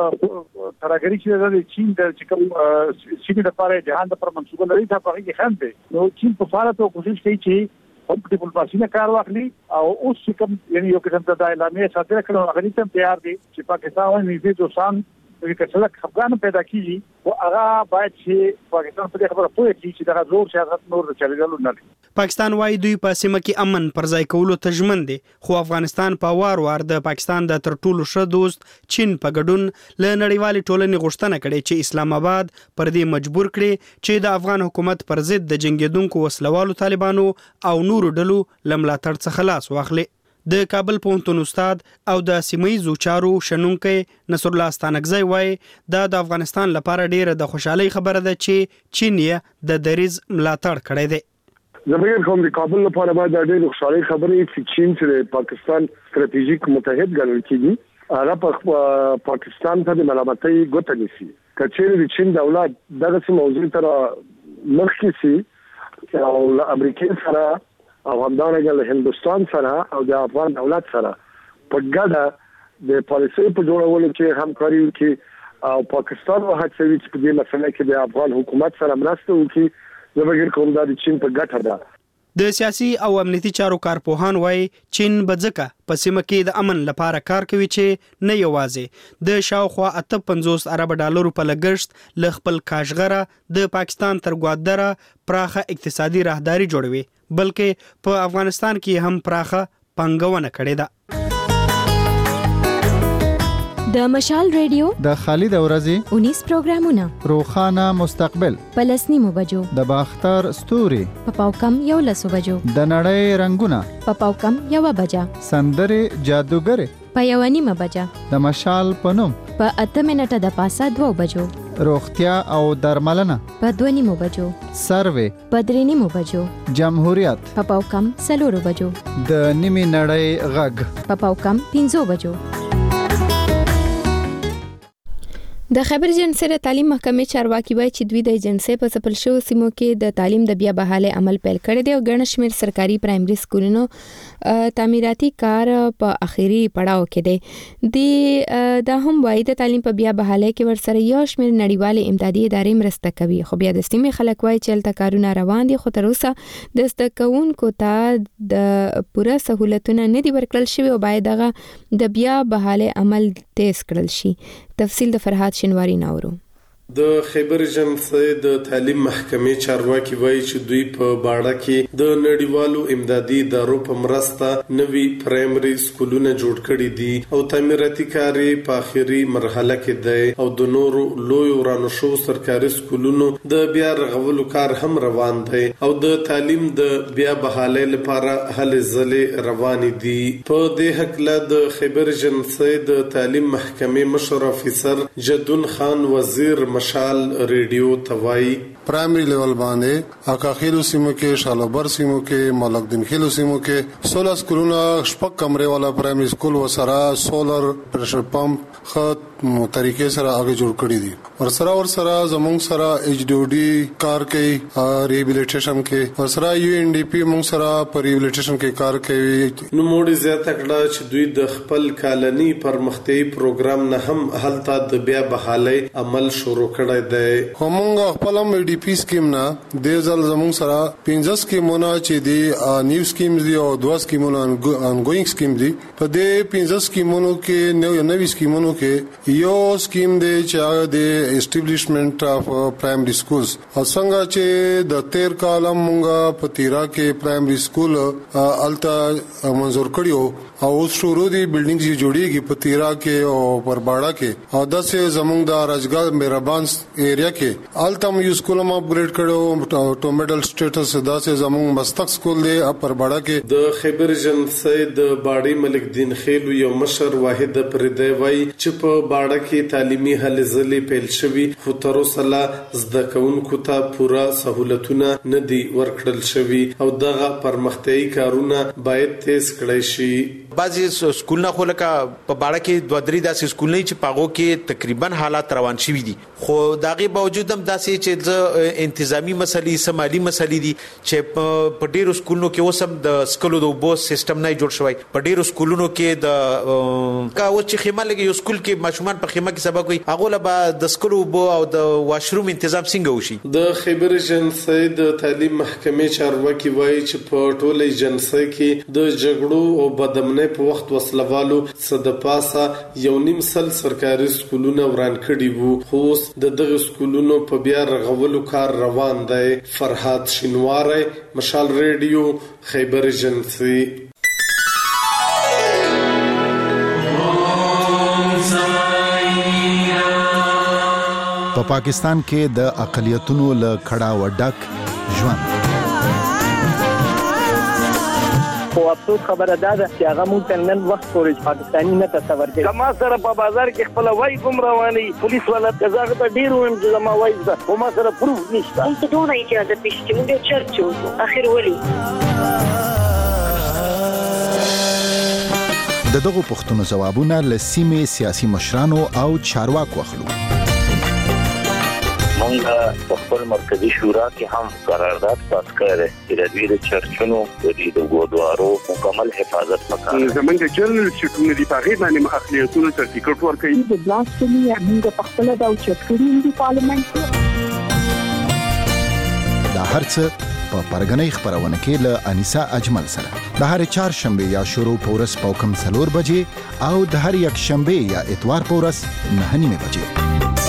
Speaker 20: ترګری چې د چین د کوم سیمې لپاره جهان د پر منسوبه لري دا په کې خام دي. نو چین په فعالیت او کوشش کوي چې هم په ډیپلوماسي نه کار واخلي او اوس کوم یعنی یو قسم د اعلامیه ساتل کړو هغه ته تیار دي چې پاکستان ونیږي دوسان د کڅلک خپګان پیدا کیږي او هغه باید چې پاکستان په خبره پوه کړي چې دا زور سیاست نور چلیدل نه لري.
Speaker 19: پاکستان وايي دوی په سیمه کې امن پر ځای کولو ته ژمن دي خو افغانستان په وار د پاکستان د تر ټولو ښه دوست چین په ګډون له نړیوالې ټولنې غوښتنه کړې چې اسلام آباد پر دې مجبور کړي چې د افغان حکومت پر ضد د جنگیدونکو وسلوالو طالبانو او نورو ډلو لملاتړ څخه خلاص واخلي. د کابل پوهنتون استاد او د سیمایي چارو شنونکي نصر الله استانکزی وایي دا د افغانستان لپاره ډیره د خوشحالي خبره ده چې چین یې د دریز ملاتړ کړی دی.
Speaker 21: زموږ کوم د کابل لپاره باید د ډیره خوشحالي خبره چې چین چې پاکستان ستراتیژیک متحد ګڼل کیږي هغه په پاکستان ته د ملامتۍ ګوته نیسي. کچېرې د چین دولت دغه موضوع تر مخکې سي او امریکا سره او همدارنګه له هندستان سره او د افغان دولت سره په ګډه د پالیسۍ په جوړولو کې همکاري وکړي او پاکستان وهڅوي چې په دې مسله کې د افغان حکومت سره مرسته وکړي. زه به کوم دا د چین په ګټه ده.
Speaker 19: د سیاسي او امنیتي چارو کارپوهان وايي چین بځکه په سیمه کې د امن لپاره کار کوي چې نه یوازې د شاوخوا 58 ارب ډالرو په لګښت ل خپل کاشغره د پاکستان تر ګوادره پراخه اقتصادي راهداري جوړوي بلکې په افغانستان کې هم پراخه پنګونه کړې ده.
Speaker 2: د مشال ریډیو
Speaker 22: د خالد ورځي
Speaker 2: 19 پروګرامونه
Speaker 22: روخانه مستقبل
Speaker 2: پلسنیمو بجو
Speaker 22: د باختر ستوري
Speaker 2: په پاوکم یو لسو بجو
Speaker 22: د نړۍ رنگونه
Speaker 2: په پاوکم یو بجا
Speaker 22: سندره جادوګر
Speaker 2: په یو نیمه بجا
Speaker 22: د مشال پنوم
Speaker 2: په 8 منټه د پاسه 2 بجو
Speaker 22: روغتیا او درملنه
Speaker 2: په 2 نیمو بجو
Speaker 22: سروې
Speaker 2: په 3 نیمو بجو
Speaker 22: جمهوریت
Speaker 2: په پاوکم 4 بجو
Speaker 22: د نیمه نړۍ غږ
Speaker 2: په پاوکم 5 بجو.
Speaker 1: د خبر جنسي د تعلیم محکمې چارواکي وایي چې دوی د جنسي په ځپل شوو سیمو کې د تعلیم د بیا بحالي عمل پیل کړی دی او ګڼ شمېر سرکاري پرایمري سکولونو تعمیراتي کار په اخیری پړاو کې دی. دا هم وایي د تعلیم په بیا بحالي کې ورسره یو شمېر نړیوالې امدادي ادارې مرسته کوي خو بیا د سیمې خلک وایي چې هلته کارونه روان دي خو تر اوسه د زده کوونکو ته د پوره سهولتونه نه دي ورکړل شوي او باید دغه د بیا بحالي عمل تیز کړل شي. تفصیل د فرهاد شنواری ناورو.
Speaker 23: د خیبر جنسي د تعلیم محکمې چارواکي وایي چې دوی په باړه کې د نړیوالو امدادي ادارو په مرسته نوي پرایمري سکولونه جوړ کړي دي او تعمیراتي کار په اخیری مرحله کې دی او د نورو لوی ورانو شو سرکاري سکولونو د بیا رغولو کار هم روان دی او د تعلیم د بیا بحالي لپاره هلې ځلې روان دي. په دې حق له د خیبر جنسي د تعلیم محکمې مشر افیسر جدون خان وزیر مشال ریډیو توای
Speaker 3: پرایمری لیول باندې اکاخیلو سیمو کې شالوبر سیمو کې ملک دین خیلو سیمو کې 16 سکولونه شپږ کمرې والا پرایمری سکول وسره سولر پریشر پمپ خط طریقې سره هغه جوړ کړی دي. ورسره زمونږ سره HDOD کار کوي ریهابیلیټیشن کې، ورسره UNDP مونږ سره په ریهابیلیټیشن کې کار کوي.
Speaker 23: نو موږ زیاته کړه چې دوی د خپل کالني پرمختیايي پروګرام نه هم هلته د بیا بحالي عمل شروع کړی دی.
Speaker 3: همغه خپل ADP سکیم نه د ځل زمونږ سره 15 سکیمونه چې دی نیو سکیمز دی او 2 سکیمونه انګوینګ سکیم دی. په دې 15 سکیمونو کې نوې سکیمونو کې یو سکیم دی چې هغه د اسټابلیشمنت اف پرایمري سکولز. څنګه چې د 13 کال مونږه په تیرا کې پرایمري سکول الته منظور کړیو او اوس شروع دي بلډینګز یې جوړیږي په تیرا کې او پر باړه کې او داسې زمونږ د راجګا مهربان ایریا کې الته یو سکول هم اپګریډ کړو ټومیډل سټیټس داسې زمونږ مستق سکول دی پر باړه کې. د
Speaker 23: خیبر جنسي د باړی ملک دین خیلو یو مشر واحد پردی وای چې په باړه کې تعلیمي هلې ځلې پیل شوي خو تر اوسه زده کوونکو ته پوره سہولتونه نه دي ورکړل شوي او دغه پرمختیايي کارونه باید تیز کړای شي.
Speaker 4: بعضی سکولونه خو لکه په باړه کې 2-3 داسې سکولونه چې پاغو کې تقریبا حالات روان شوي دي خو داغه باوجود هم داسې چې انتظامی مسلې سمالي مسلې دي چې په ډیرو سکولونو کې اوس هم د سکولو د وبو سیستم نه جوړ شوی. په ډیرو سکولونو کې د کا و چې خیمه لګي یو سکول کې ماشومان په خیمه کې سبق کوي هغه له د سکولو وبو او د واشروم تنظیم څنګه وشي.
Speaker 23: د خیبر جنسي د تعلیم محکمې چارواکي وایي چې په ټوله جنسي کې د جګړو او بدامنۍ په وخت وسلوالو صد پاسه 1.5 سرکاري سکولونه وران کړي وو خو د دغه سکولونو په بیا رغولو کار روان دی. فرحات شینواری، مشال ریډیو، خیبر جنسي.
Speaker 22: په پاکستان کې د اقلیتونو له کړه وډک ژوند
Speaker 5: خو افسوس خبره ده چې هغه مونږ ته نن وخت پورې پاکستاني نه تصور کوي. زما سره په بازار کې خپل وای کوم رواني پولیس ولا دغه ته ډیر ویم چې زما وای ده خو ما سره پروف نشته.
Speaker 6: مونږ ته ډوره اجازه پېښې مونږ چرچو اخر ولي
Speaker 22: دغه پښتون جوابونه لسیمه سیاسي مشرانو او چارواکو اخلو.
Speaker 24: مونږ په خپل مرکزی شورا کې هم قرارداد پاس کړی چې د دوی د چرچونو د ګودوارو مکمل حفاظت وکړي.
Speaker 25: زمونږ جنرال شټونه دی په غیر باندې اخلیتونو سرټیفیکټ ورکړي.
Speaker 6: د بلاسټمي موږ په خپل د چرچونو دی پارلیمنت
Speaker 22: دا هرڅه په پرګنۍ خبرونه کې له انیسا اجمل سره د هر چهارشنبه یا شروع پورس پوکم 4 بجې او د هر یک شنبه یا اتوار پورس 9:30 بجې.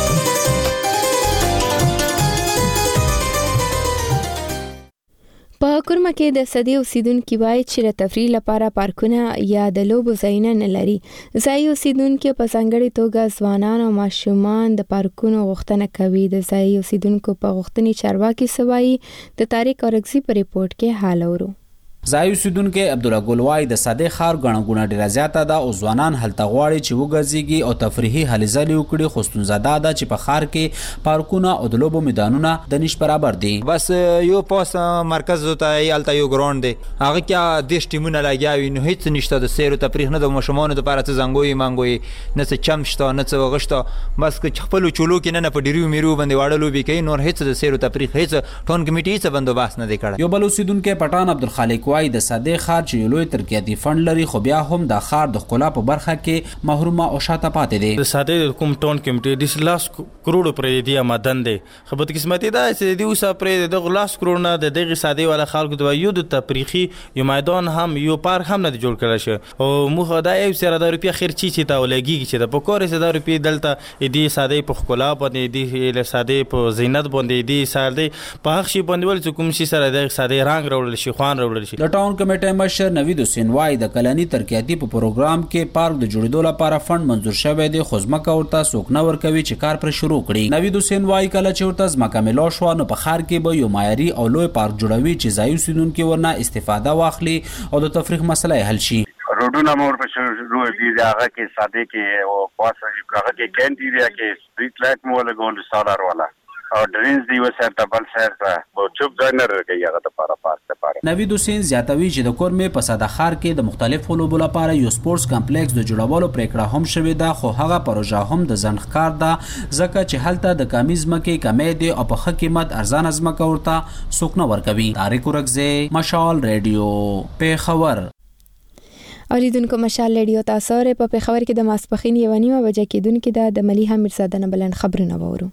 Speaker 1: په کورما کې د سدي اوسیدونکو وایي چې د تفریح لپاره پارکونه یا د لوبو ځایونه نه لري. ځای اوسیدونکو په څنګهړي توګه ځوانان او ماشومان د پارکونو غوښتنه کوي. د ځای اوسیدونکو په غوښتنې چارواکي سوایي د طارق اورکزي په ریپورت کې حال اورو.
Speaker 26: ځای اوسیدونکو عبدالله ګلوای د ساده خار غنغونه ډیره زیاته ده او ځوانان هلته غواړي چې وګرځيږي او تفریحي هلې ځلې وکړي. خو ستونزه ده چې په خار کې پارکونه او د لوبو میدانونه د نش برابر دي.
Speaker 27: بس یو پاس مرکز ته یالته یو ګراوند دی هغه کې د ټیمونه لګیاوي نو هیڅ نشته د سیر او تفریح نه د مشمانو لپاره څه زنګوي مانګوي نه څه چمشته نه څه وغشته بس چې خپل چولو کې نه په ډیرو میرو باندې واړلو به کوي نور هیڅ د سیر او تفریح هیڅ ټون کمیټي څه بندوبست نه دی کړی.
Speaker 26: یو بل اوسیدونکو پټان عبدالخالق وای د ساده خار چې لوی ترکیاتي فند لري خو بیا هم د خار د خلا په برخه کې محرومه او شاته پاتې دي.
Speaker 28: د ساده کوم ټون کمیټي د 10 کروڑ پرې دی آمدن دي خو په قسمتي دا چې دی اوسه پرې د 10 کروڑ نه د دغه ساده والا خلکو د یو د تفریحي یو میدان هم یو پارک هم نه جوړ کړل شي او موږ دا یو سره د روپیا خرچي چې تا ولګي چې د پکورې سره د روپیا دلته دی ساده په خلا باندې دی له ساده په زینت باندې دی ساده په هغه شی باندې ول چې کوم شي سره د ساده رنگ راوړل شي خوان راوړل شي.
Speaker 26: د ټاون کمیټه مشر نوید حسین وای د کلنی ترقیاتی په پروګرام کې پارک د جوړېدو لپاره فند منظور شوی دی خو ځمکه ورته څوک نه ورکوي چې کار پر شروع کړي. نوید حسین وای کله چې ورته ځمکه ملو شو نو په خار کې به یو معیاري او لوی پارک جوړوي چې ځای اوسیدونکو ورنه استفاده واخلي او د تفریح مسله حل شي.
Speaker 29: روډونه مور په شروع دي هغه کې ساده کې او پاسه هغه کې کینټیریا کې سټریټ لایټ مو لګول سولر والا او ډرینز دی وسره بل سره او چوب ځای نه راګي هغه د پارک لپاره.
Speaker 26: نوید حسین زیاتوي چې د کورمې په صده خار کې د مختلفو لوبو لپاره یو سپورتس کمپلیکس د جوړولو پریکړه هم شوې ده، خو هغه پروژه هم د ځنډ ده ځکه چې هلته د کمی ځمکې کمی دی او په ښه قیمت ارزانه ځمکه ورته څوک نه ورکوي. طارق ورکزی، مشال ریډیو، پیښور.
Speaker 1: اوریدونکو مشال ریډیو تاسو په پیښور کې د ماسپخین 1:30 بجې کېدونکې د مليحه میرزاده نه بلند خبرونه وورو.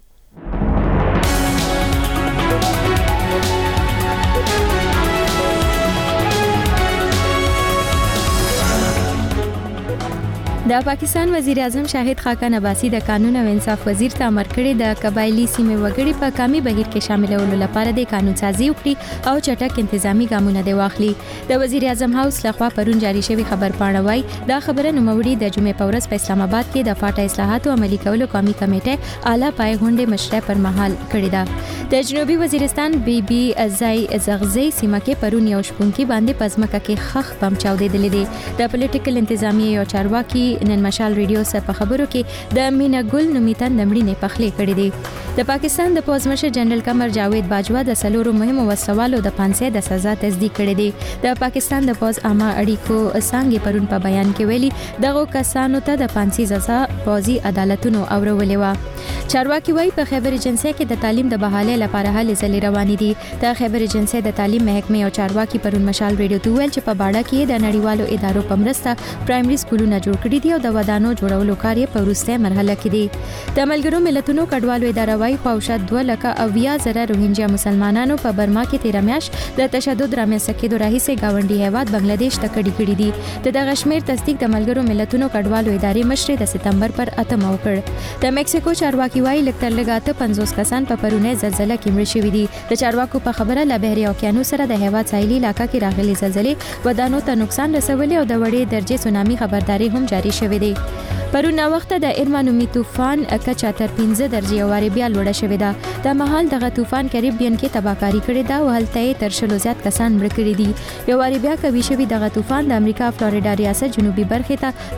Speaker 1: د پاکستان وزیر اعظم شاهد خاقان عباسی د قانون او انصاف وزیر ته امر کړی د قبایلی سیمې وګړي په کمی بهیر کې شاملولو لپاره د قانون سازي وکړي او چټک انتظامی ګامونه دی واخلي. د وزیر اعظم هاوس لخوا پرون جاری شوی خبر پاڼه وايي دا خبره نوموړي د جمعې په ورځ په اسلام آباد کې د فاټا اصلاحات او عملي کولو قومي کمیټې اعلی پای غونډې مشره پر مهال کړې ده. د جنوبي وزیرستان بي ځای زغزي سیمه کې پرون یو شپونکي باندې پزماکه کې خخ بم چاودېدل دي. د پولیټیکل انتظامیه یو چارواکي نن مشال ریډیو سره په خبرو کې د مینا ګل نومیتن دمړینې پخلې کړې دي. د پاکستان د پوز مشر جنرال قمر جاوید باجوا د سلورو مهمو وسوالو د 500 د سزا تصدیق کړې دي. د پاکستان د پوز عامه اړیکو څنګه پرون په بیان کې ویلي دغه کسانو ته د 500 سزا پوزي عدالتونو اورولې و. چارواکي وايي په خیبر ایجنسی کې د تعلیم د بحالۍ لپاره هلې ځلې روانې دي. د خیبر ایجنسی د تعلیم محکمې او چارواکي پرون مشال ریډیو ته ویل چې په باړه کې د نړیوالو ادارو په مرسته پرایمري سکولونه جوړ کړي دي او د ودانو جوړولو کار په وروستۍ مرحله کې دی. د ملګرو ملتونو کډوالو اداره وايي خواوشا 2,80,000 روهینجیا مسلمانانو په برما کې 13 میاشت د تشدد رامنځته کېدو راهیسې گاونډي هیواد بنگلاديش ته کډي کړي دي. دغه شمیر تصدیق د ملګرو ملتونو کډوالو ادارې مشر د سپتمبر پر 8 وکړ. د میکسیکو چارواکي وايي لکټر لګاته 50 کسان په پرونه زلزلہ کې مړ شوي دي. د چارواکو په خبره له بحري اوکیانوس سره د هیواد ساحلي علاقې کې راغلي زلزلې ودانو ته نقصان رسولي او د وړې درجه سونامي خبرداري هم جاری شوې ده. پرون وخت د ارما نومي طوفان کچا تر 15 درجه واره بیا لوړه شوې ده. د مهال دغه طوفان کریبین کې تباہکاری کړې ده او هلته تر شلو زیات کسان مړ کړي دي. یو واره بیا کوي شوی دغه طوفان د امریکا فلوریډا ریاست جنوبي برخه ته د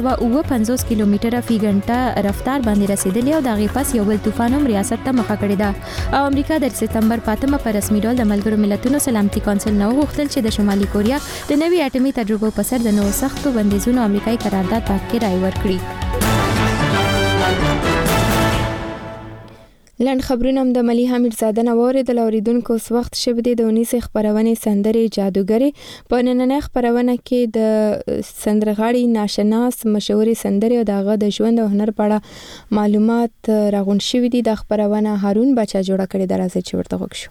Speaker 1: 250 کیلومتره فی غنټه رفتار باندې رسیدلی او دغه پس یو بل طوفان هم ریاست ته مخه کړی ده. او امریکا د سپتمبر 5 په رسمي ډول د ملګرو ملتونو سلامتي کونسل نو غوښتل چې د شمالي کوریا د نوي اټومي تجربو په سر د نو سختو بندیزونو امریکایي قرارداد پاک رائے ورکړي. لند خبرونه هم د مليحه میرزاده نه واوریدل. اوریدونکو اوس وخت شوه د 19 خبرونه سندرې جادوګرې په نننۍ خبرونه کې د سندرغاړي ناشناس مشهوري سندرې او دغه د ژوند او هنر په اړه معلومات راغون شوې دي. د خبرونه هارون بچا جوړه کړې درازه چې ورته وښو.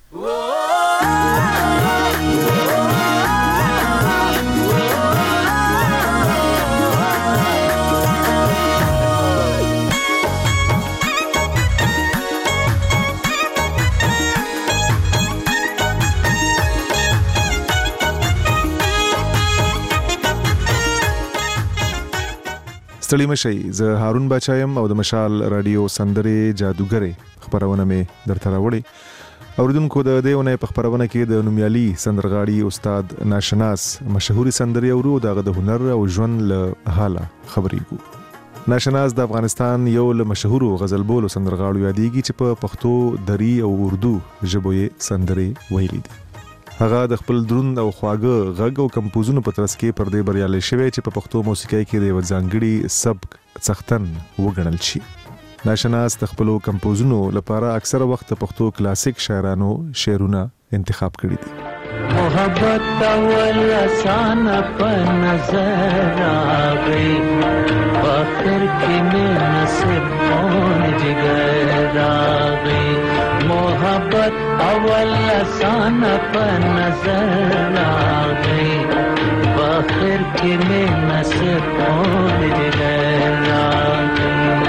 Speaker 7: ستړي مشئ، زه هارون بچایم او د مشال رادیو سندرې جادوګرې خبرونه مې درته راوړې. اوریدونکو د دېونه په خبرونه کې د نومیالي سندرغاړي استاد ناشناس مشهوري سندرې اورو دغه د هنر او ژوند له حاله خبرېږو. ناشناس د افغانستان یو له مشهورو غزل بولو سندرغاړو یادېږي چې په پښتو، دری او اردو ژبو یې سندرې ویلي دي. هغه د خپل دروند او خواږه غږ او کمپوزونو په ترڅ کې پر دې بریالي شوی چې په پښتو موسیقۍ کې د یو ځانګړي سبک څښتن وګڼل شي. ناشناس د خپل کمپوزونو لپاره اکثره وخت پښتو کلاسیک شاعرانو شعرونه انتخاب کړي دي.
Speaker 8: محبت اول آسان په نظر راغی فخر کې مې نصیب اون جګر راغی. محبت اول آسان په نظر راغی فخر کې مې نصیب اون جګر راغی.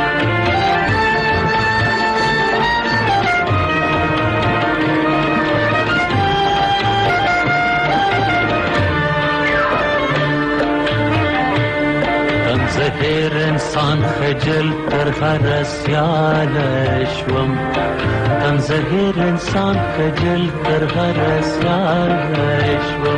Speaker 8: زهر انسان خجل تر هر سیال شوم تم زهر انسان خجل تر هر سیال شوم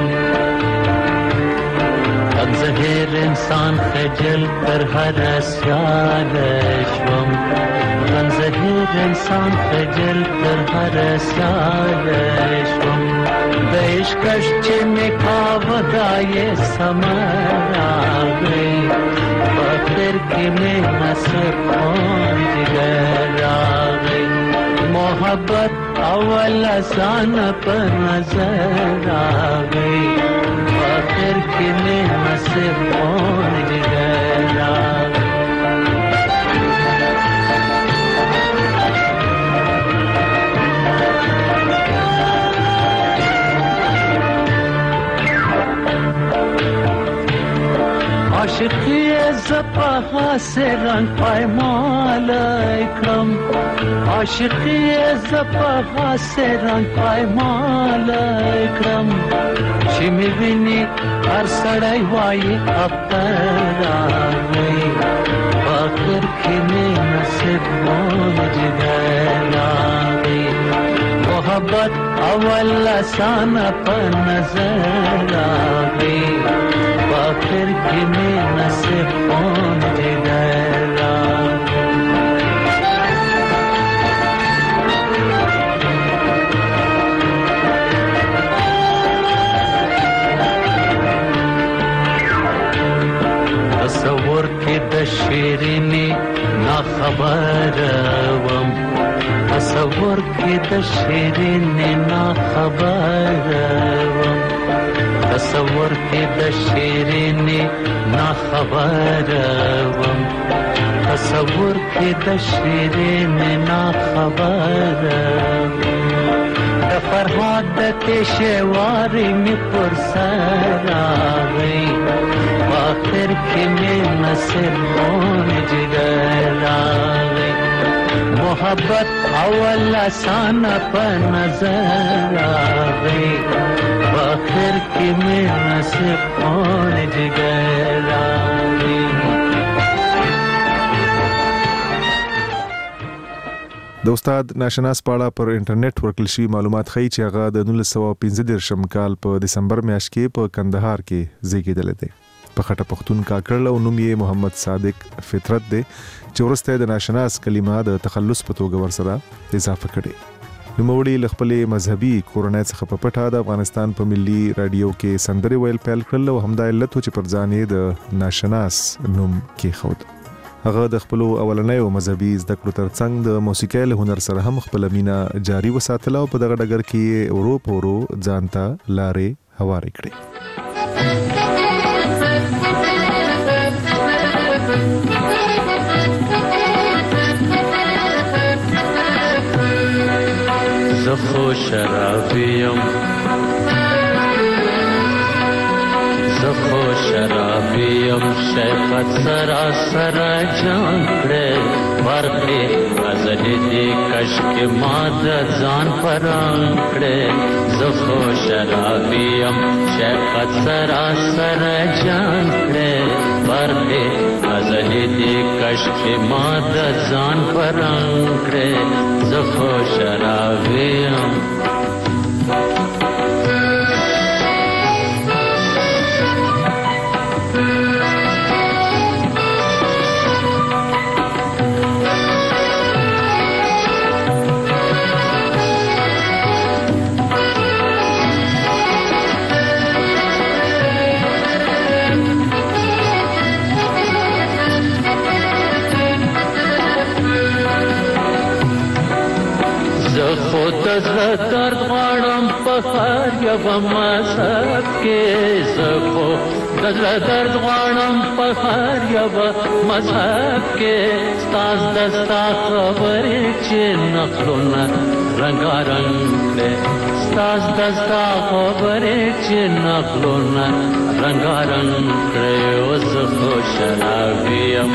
Speaker 8: تم زهر انسان خجل تر هر سیال شوم تم زهر زهر انسان خجل تر هر سیالشم د عشقش چې می کاوه دای سمر آگئی فکر کې می نصیب کون جگر آگئی محبت اول آسان پر نظر آگئی فکر کې می نصیب کون جگر آگئی عاشقی زپاها سے رنگ پایمال اکرم عاشقی زپاها سے رنگ پایمال اکرم چې می ویني هر سړی وایي اختر راغی فکر کې می نصیب مون جگر راغی محبت اول آسان پر نظر آگئی فکر کی میں نصیب کون جگر تصور کی د شیرینی نا خبر وم تصور کی د شیرینی نا خبر وم تصور کی د شیرینی نا خبر وم تصور کی د شیرینی نا خبر د فرهاد د کشواری می پر سر آگئی آخر کی می نصیب کون جگر آگئی محبت اول آسان پر نظر آگئی آخر کی می نصیب کون جگر آگئی
Speaker 7: د استاد ناشناس پاړه پر انټرنیټ ورکل شوی معلومات ښیي چې هغه د 1915 کال په دسمبر میاشت کې په کندهار کې زیږیدل دی. په خټه پښتون کاکړ او نوم یې محمد صادق فطرت دی چې ورسته د ناشناس کلمه د تخلص په توګه ورسره اضافه کړي. نوموړي له خپلې مذهبي کورنۍ څخه په پټه د افغانستان په ملي رادیو کې سندرې ویل پیل کړل او همدا علت و چې پر ځان یې د ناشناس نوم کېښود. هغه د خپل اولنیو مذهبي زده کړو ترڅنګ د موسیقۍ له هنر سره هم خپل مینه جاري وساتله او په دغه ډګر کې ورو په ورو ځان ته لارې هوارې کړې.
Speaker 8: زه خو شرابیم شرابیم شیخت سراسر جان کړې ورکړې غزلې دې کشک ما د ځان پران کړې زه خو شرابیم شیخت سراسر جان کړې ورکړې غزلې دې کشک ما د ځان پران کړې زه خو شرابیم درد غواړم په هر یو مذهب کې زه خو درد غواړم په هر یو مذهب کې ستاسو د خبرې چې نقلونه رنګارنګ کړې ستاسو د خبرې چې نقلونه رنګارنګ کړې او زه خو شرابیم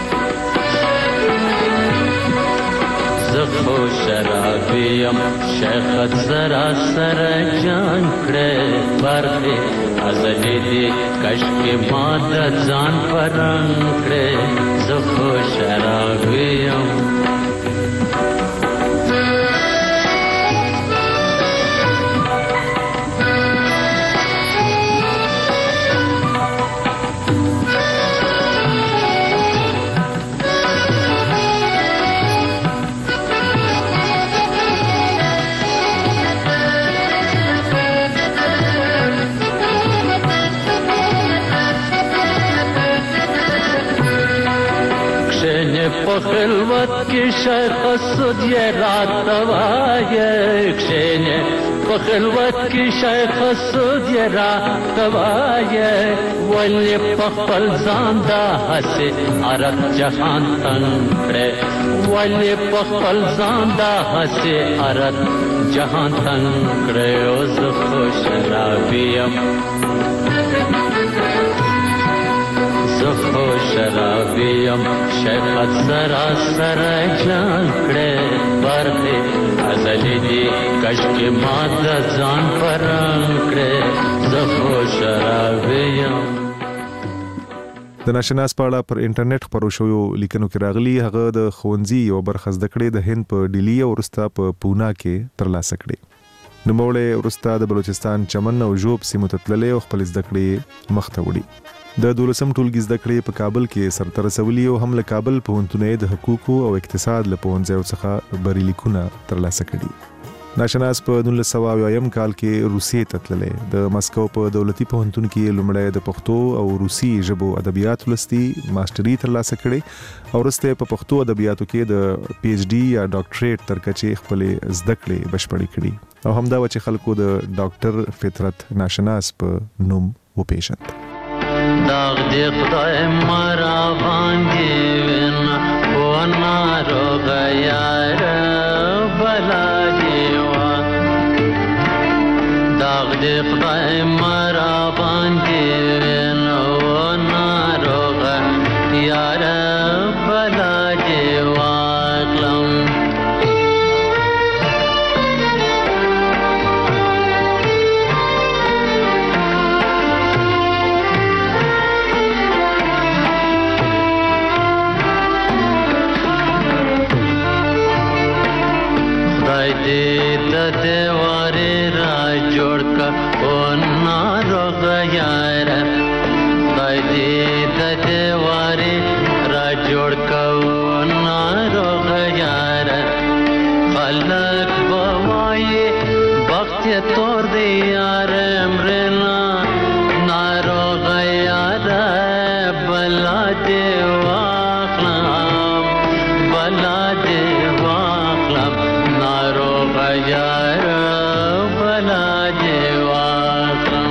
Speaker 8: زخو شرابیم شیخت سراسر جان کړې برخې ازلې دې کشک ما د ځان پران کړې زخو شرابیم خلوت کی شیخ السدی رات دوای کشینه په خلوت کی شیخ السدی رات دوای ولی په خپل ځان دا هسه عرب جهان تنګړې ولی په خپل ځان دا هسه عرب جهان تنګړې او زه خوش رابیم زخو شرابیم شیخت سراسر جان کړه پرده ازلی دی کشکی مات ځان پران کړه زخو شرابیم
Speaker 7: د ناشناس په اړه پر انټرنیټ خبرو شویو لیکنو کې راغلي هغه د ښوونځي یو برخه زده کړې د هند په ډیلی او وروسته په پونا کې ترلاسه کړې نوموړی وروسته د بلوچستان چمن او ژوب سیمو ته تللی او خپل زده کړې مخته وړي د 12م ټولګي زده کړې په کابل کې سرته رسولي او هم له کابل پوهنتون د حقوقو او اقتصاد له پوهنځیو څخه بریلیکونه ترلاسه کړي ناشناس په 1990 کال کې روسیې ته تللی د مسکو په دولتي پوهنتون کې لومړی د پښتو او روسي ژبو ادبیات لوستي ماستري ترلاسه کړي او وروسته په پښتو ادبیاتو کې د پی ایچ ډي یا ډاکټریټ تر کچې خپلې زده کړې بشپړې کړي او همدا چې خلکو د ډاکټر فطرت ناشناس په نوم وپیژند
Speaker 8: داغ دی خدای مرا باندې وینا و ناروغ یار بلا دیوا داغ دی خدای مرا باندې وینا و ناروغ یار بلا دیوا کلم دیوارے را جوڑ کا او ناروغ یار دیوارے را جوڑ کا او ناروغ یار خلق بوائے وقت توڑ دے یار امرنا ناروغ یار بلا دیواخلام بلا دیواخلام ناروغ یار بلا دیواخلام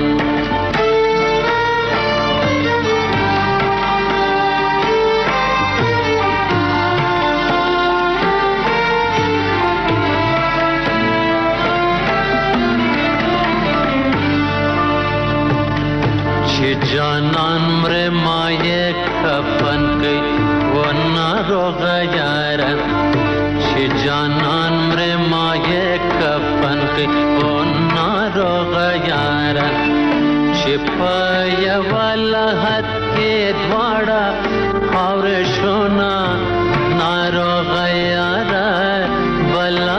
Speaker 8: جانان مر مایه کفن کی و ناروغ یار چه جانان مر مایه کفن کی و ناروغ یار چه پای والا حد کے دواڑا اور شونا ناروغ یار بلا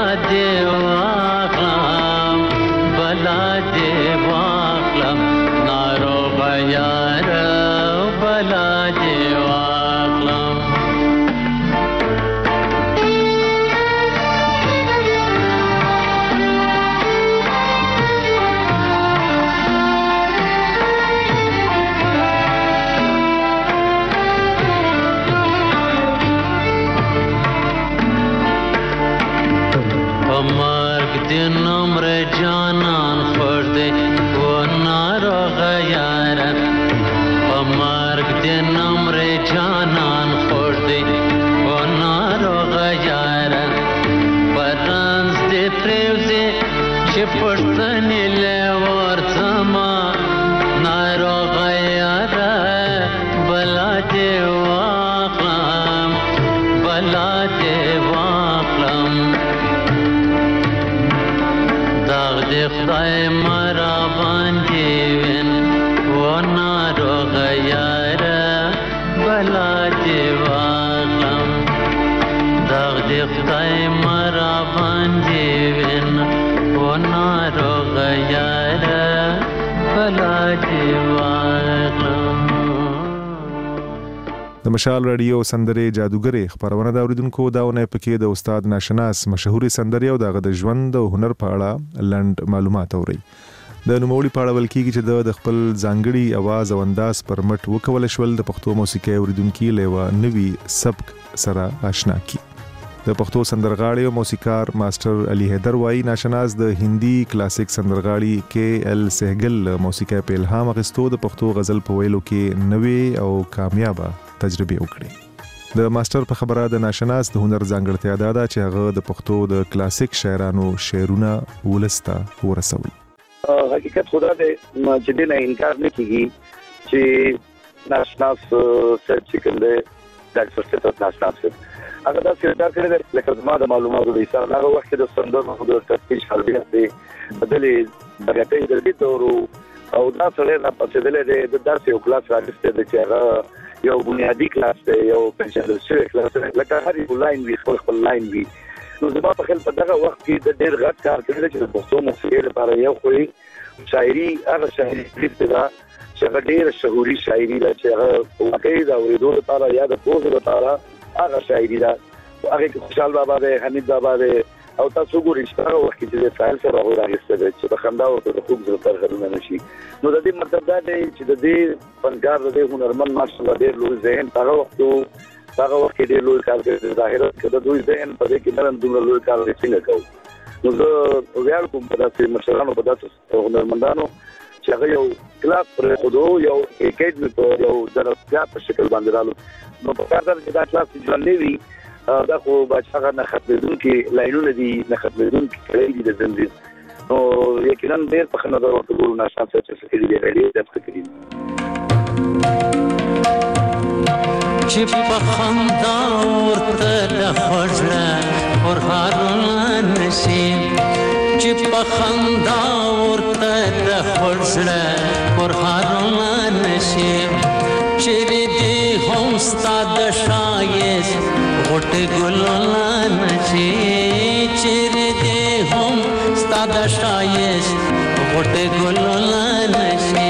Speaker 8: دیواخلام بلا دیواخلام ناروغ یار بلا دیواخلام مرگ دن عمر جانان خورد و ناروغ یار مرگ دن عمر جانان خورد و ناروغ یار پرنز دی پریوزی چه پشتنی لیور زما ناروغ یار بلا دیواخلام بلا دیواخلام داغ دی خدای مرا باندې وین و ناروغ یار بلا دیواخلام داغ دی خدای مرا باندې وین و ناروغ یار بلا دیواخلام
Speaker 7: د مشال رادیو سندرې جادوګرې خبرونه دا اوریدونکو داونه پکې د استاد ناشناس مشهوري سندرې او دغه د ژوند او هنر په اړه لند معلومات اوري د نوموړي په اړه ویل کېږي چې د خپل ځانګړي اواز او انداز پر مټ وکول شول د پښتو موسیقي اوریدونکو له نوي سبک سره آشنا کی. د پښتو سندرغاړي او موسیقار ماستر علي حیدر وایي ناشناس د هندي کلاسیک سندرغاړي کې ال سهگل موسیقي په الهام اخیستو د پښتو غزل په ویلو کې نوې او کامیابه تجربه وکړي. د ماستر په خبره د ناشناس د هنر ځانګړتیا دا ده چې هغه د پښتو د کلاسیک شاعرانو شعرونه ولسته ورسول.
Speaker 5: حقیقت خدا دې چې دې نه انکار نه کیږي چې ناشناس سچ کله ډاکټر ستاسو ناشناس هغه دا څه کړی لکه ما د معلوماتو د حساب هغه وخت د سندرو د تفتیش حالت دی بدلې درته د دې تورو او دا سره نه پاتې دلې د درس یو کلاس راځي چې هغه یو بنیادی کلاس دی یو پنځه شوی کلاس لکه هر یو لاین وی خپل لاین وی نو زما په خپل په دغه وخت کې د ډېر غټ کار کړی چې د پښتو موسیقي لپاره یو خو شاعري هغه شاعري دا چې هغه ډېر شهوري شاعري ده چې هغه واقعي دا ورېدو لپاره یا د پوهې لپاره هغه شاعري ده هغه کې خوشحال بابا دی حمید بابا دی او تاسو ګورئ چې هغه وخت کې د فایل سره راغلی چې د خندا او د خوب زړه تر غلونه نشي نو د دې مطلب دا دی چې د دې فنکار د هنرمند ماشاءالله ډېر لوی ذهن هغه وخت کې ډېر لوی کار کوي ظاهره چې د دوی ذهن په دې کې نن دومره لوی کار څنګه کوي نو زه ویاړ کوم په داسې مشرانو په داسې هنرمندانو چې هغه یو کلاس پر خودو یو اکیډمي په یو درسګاه په شکل باندې رالو نو په کار دا چې دا کلاس ژوندۍ وي دا خو بچا نه ختمېدونکي لاینونه دي نه ختمېدونکي کړي دي د زندګۍ نو یقینا ډېر په خندا ورته ګورو ناشناس چې څه کړي دي ډېر څه کړي
Speaker 8: چې په خندا ورته د خوږه اور هارون نشي چې په خندا ورته د خوږه اور هارون نشي چې دې هم ستاد شایست غټ ګلان نشي چې دې هم ستاد شایست غټ ګلان نشي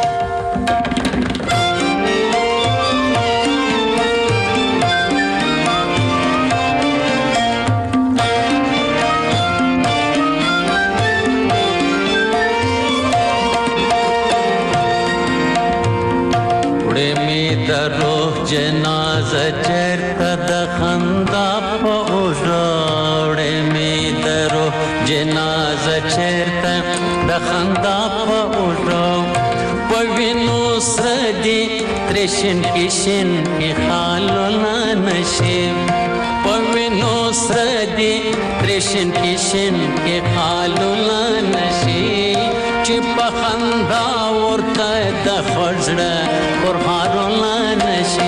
Speaker 8: جنازه چرته د خندا په اوږه می درو جنازه چرته د خندا په اوږه په وینو سره دي ترشن کشن کې خالونه نشي په وینو سره دي ترشن کشن کې خالونه نشي چې په خندا ورته د خوږه پر هارونه نشي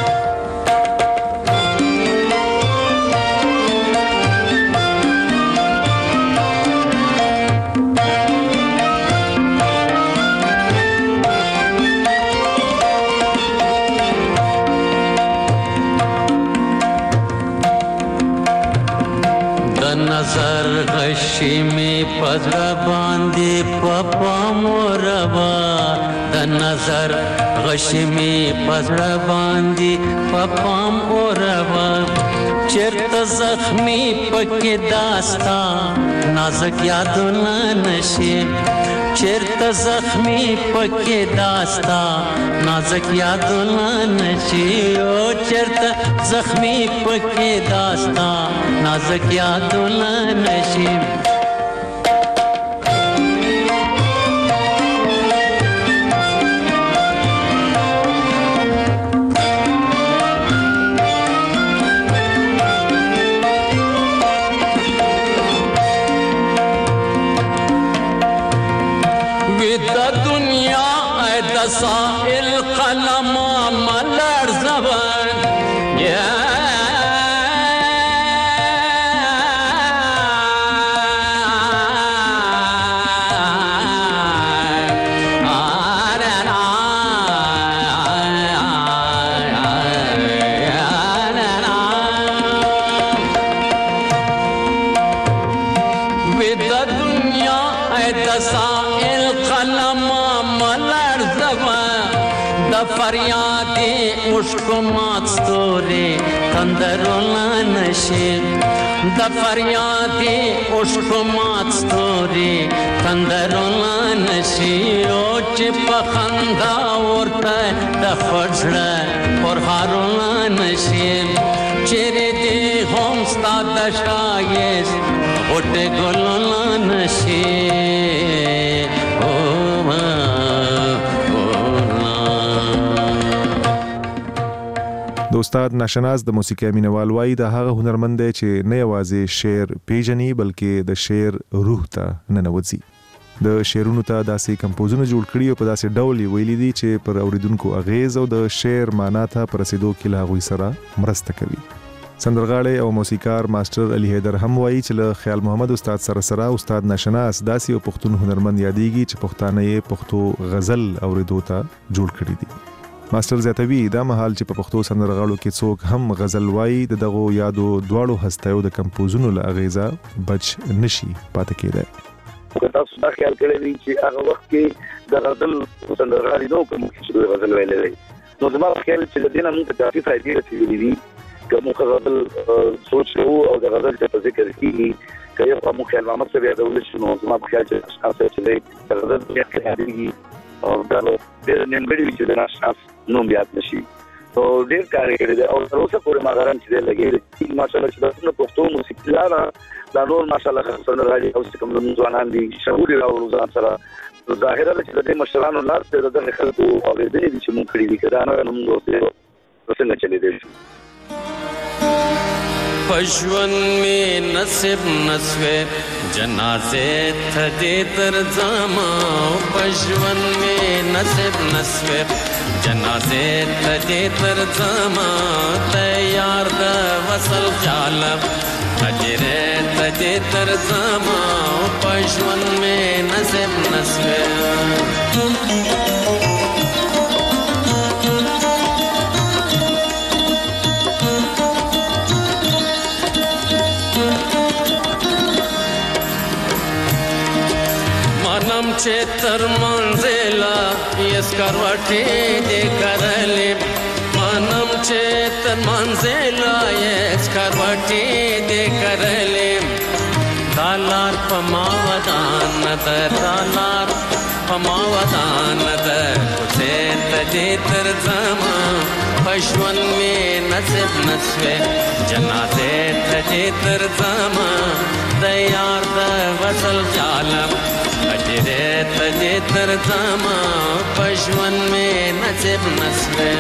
Speaker 8: نظر غشی می پزړه باندې پپا موروا د نظر غشی می پزړه باندې پپا موروا چرته زخمی پکې داستا نازک یادونه نشي چرته زخمی پکې داستا نازک یادونه نشي او چرته زخمی پکې داستا نازک یادونه نشي سائل قلم ملر زبان مشکمات ستوری تندرونه نشي د فریاد مشکمات ستوری تندرونه خندا ورته د فجړه پر هارونه نشیم چیرې دې هم ستا د شایست غټه ګلونه نشیم
Speaker 7: د استاد ناشناس د موسیقي مینوال وای د هغه هنرمند دی چې نه یوازې شعر پیژني بلکې د شعر روح ته ننوځي د شعرونو ته داسې کمپوزونه جوړ کړي او په داسې ډول ویلي دي چې پر اوریدونکو اغیز او د شعر معنا ته پر رسیدو کې له هغوی سره مرسته کوي سندرغاړی او موسیقار ماستر علي حیدر هم وایي چې له خیال محمد استاد سره استاد ناشناس داسې یو پښتون هنرمند یادېږي چې پښتانه یې پښتو غزل اوریدو ته جوړ کړي دي ماستر زیاتوي دا مهال چې په پښتو سندرغاړو کې څوک هم غزل وایي دغه یادو دواړو هستیو د کمپوزونو له اغیزه بچ نشي پاتې کېدای
Speaker 5: تاسو دا خیال کړی چې هغه وخت کې د غزل سندرغاړي نو کوم چې غزل ویلې نو زما خیال چې د دې نه موږ کافي فائدې رسېدلې دي کوم غزل سوچ او د غزل په ذکر کې کله په مخ خیال محمد سره د ولې شنو زما خیال چې تاسو چې د غزل په کې او دا د نمبرې چې د ناشناس نوم یاد نشي او ډېر کار کړی دی او تر اوسه پورې ما غواړم چې لګي ماشاءالله چې د پښتو موسیقي لاره دا نور ماشاءالله خپل راځي او څه کوم ځوانان دي شعور راوړو ځان سره ظاهره چې د مشرانو لاس ته د خلکو او د دې چې مونږ کړی دي کدا نه موږ څنګه چلی دی
Speaker 8: پښون می نصیب نسوي جنازه ته دې تر زما پښون می نصیب نسوي جنازه ته دې تر زما تیار د وصل جالب اجره ته دې تر زما پښون می نصیب نسوي چې تر منزله یس کروټې دې کرلې مانم چې تر منزله یس کروټې دې کرلې دالار پما ودان دالار پما ودان کوڅه ته تر زما پښون می نصیب نسوي جنازه ته تر زما د یار د وصل جالم اجره ته تر زما پښون می نصیب نسوي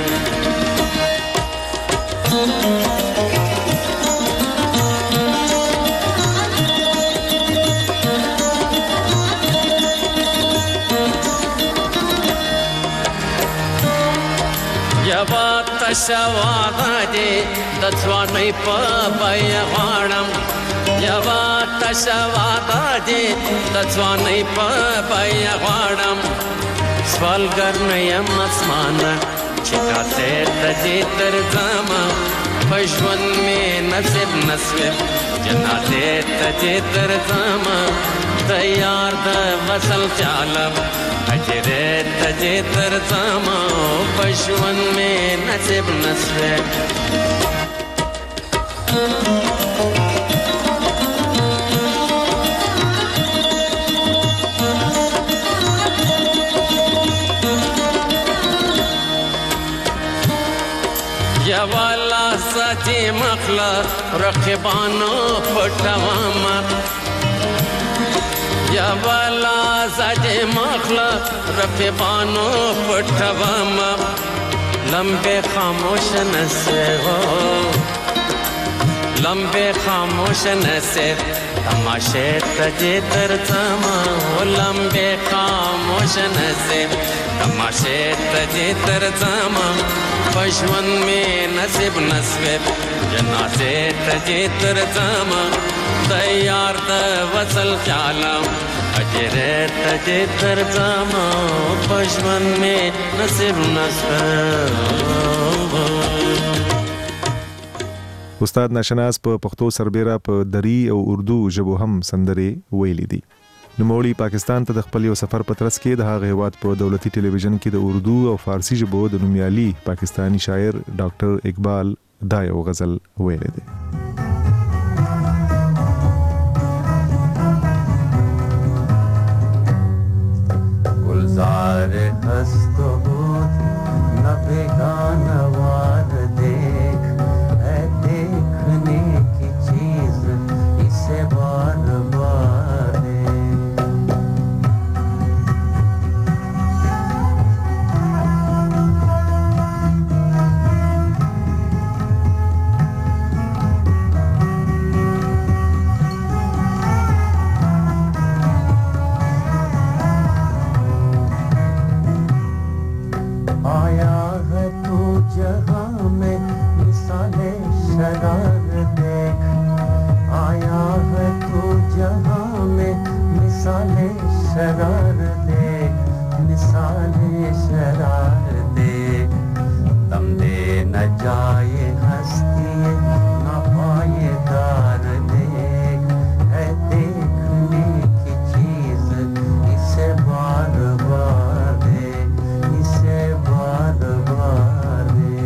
Speaker 8: یوا تشواده دې د ځوانۍ په بیا غاړم یوا تشواده دې د ځوانۍ په بیا غاړم سوالګر نه یم اسمانه چې کاسه ته تر زما پښون می نصیب نسوي جنازه ته تر زما تیار د وصل چالم اجره ته تر زما پښون می نصیب نسوي یا والا سچي مخلا رقبانو پټوما یا والا سچي مخلا رقبانو پټوما لمبه خاموش نسه ہو لمبه خاموش نسه تماشے تجے تر زما لمبه خاموش نسه تماشے تجے تر زما پښون می نصیب نسوي جنازه ته تر زما تیار د وصل چالم اجره ته تر زما پښون می نصیب نسوي
Speaker 7: استاد ناشناس په پښتو سربېره په دری او اردو ژبو هم سندرې ویلي دي نوموړي پاکستان ته د خپل یو سفر په ترڅ کې د هغه هیواد په دولتي ټلویزیون کې د اردو او فارسی ژبو د نومیالي پاکستانی شاعر ډاکټر اقبال دا یو غزل ویلی دی
Speaker 9: گلزار मिसाल शरार दे मिसाल शरार दे दम दे न जाए हस्ती न पायेदार दे है देखने की चीज इसे बार बार दे इसे बार बार दे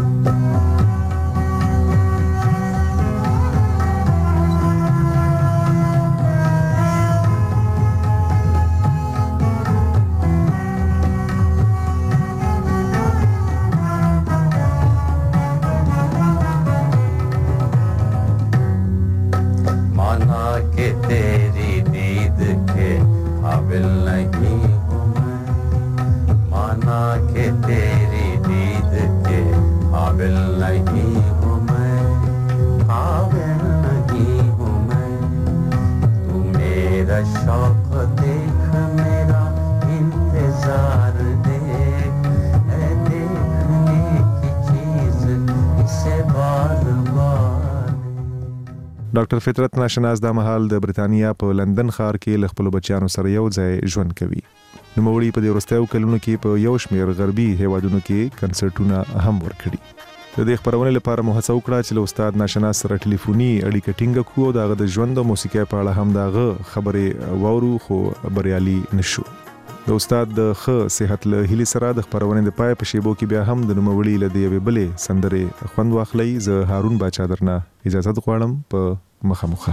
Speaker 9: माना के तेरी दीद के काबिल नहीं हूँ मैं माना के तेरी दीद के काबिल नहीं हूँ मैं काबिल नहीं हूँ मैं तू मेरा शौक देख मेरा इंतजार देख है देखने की चीज इसे बार बार
Speaker 7: ډاکټر فطرت ناشناس د مهال د برتانیا په لندن ښار کې ل خپل بچیانو سره یو ځای ژوند کوي. نوموړي په دې وروستیو کلونو کې په یو شمېر غربي هیوادونو کې کنسرټونه هم ورکړي. د دې خبرونې لپاره مو هڅه وکړه چې له استاد ناشناس سره ټلیفوني اړیکه ټینګه کړو او دغه د ژوند او موسیقۍ په اړه هم دغه خبرې واورو خو بریالي نشو. د استاد د ښه صحت له هیلې سره د خبرونې د پای په شیبو کې بیا هم د نوموړي له دې یوې بلې سندرې خوند واخلئ. زه هارون باچا درنه اجازه غواړم په مخامخه.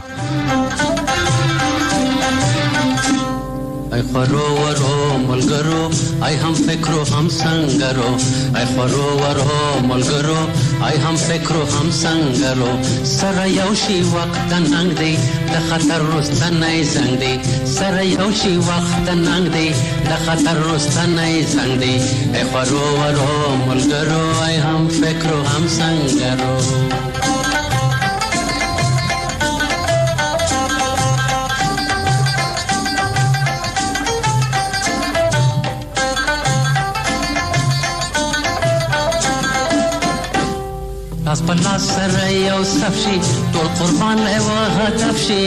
Speaker 9: ای خورو ورو ملګرو ای هم فکرو هم سنگرو ای خورو ورو ملګرو ای هم فکرو هم سنگرو سره یو شی وخت ننګ دی د خطر رستنای زنګ دی سره یو شی وخت ننګ دی د خطر رستنای زنګ دی ای خورو ورو ملګرو ای هم فکرو هم سنگرو لاس په لاس سره یو صف شي ټول قربان له یوه هدف شي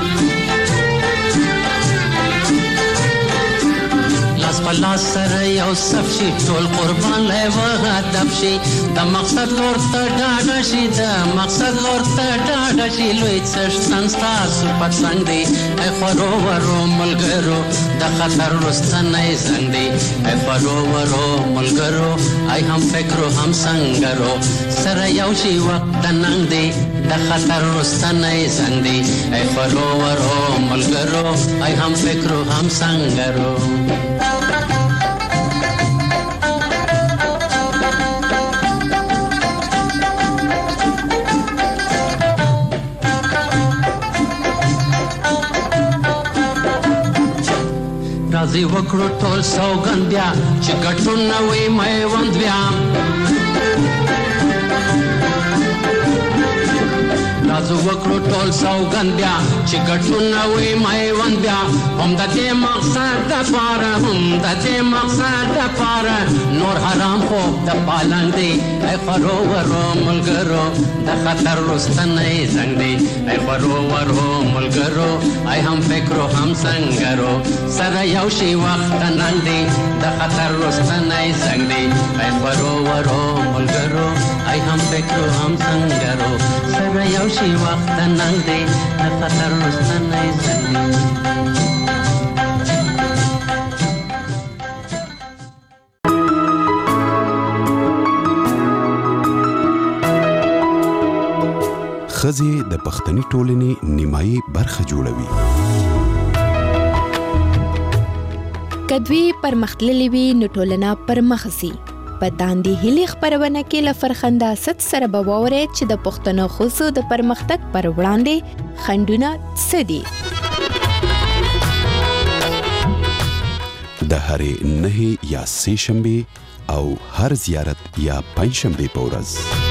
Speaker 9: لاس په لاس سره یو صف شي ټول قربان له یوه هدف شي د مقصد لور ته ډاډه شي د مقصد لور ته ډاډه شي لوی څښتن ستاسو په څنګ دی ای خورو ورو ملګرو د خطر رستنی زنګ دی ای خورو ورو ملګرو ای هم فکرو هم سنگرو سره یو شی وخت د ننګ دی د خطر رستنی زنګ دی ای خورو ورو ملګرو ای هم فکرو هم سنگرو راځي وکړو ټول سوګند بیا چې ګټون نه وي میوند بیا راځو وکړو ټول سوګند بیا چې ګټون نه وي میوند بیا هم د دې مقصد دپاره هم د دې مقصد دپاره نور حرام خوب د پالنګ دی ای خورو ورو ملګرو د خطر رستنی زنګ دی ای خورو ورو ملګرو ای هم فکرو هم سنگرو سره یو شی وخت ننګ دی د خطر رستنی زنګ دی ای خورو ورو ملګرو ای هم فکرو هم سنگرو سره یو شی وخت ننګ دی د خطر رستنی زنګ دی
Speaker 10: ښځې د پښتني ټولنې نیمایي برخه جوړوي.
Speaker 1: کدوی پرمختللې وي نو ټولنه پرمخسي. په داندې هلي خبرونه کې له فرخنده ست سره به واورئ چې د پښتنو ښځو د پرمختګ پر وړاندې خنډونه څه دي.
Speaker 10: د هرې 9 یا 3 شنبې او هر زیارت یا پنځشنبې په ورځ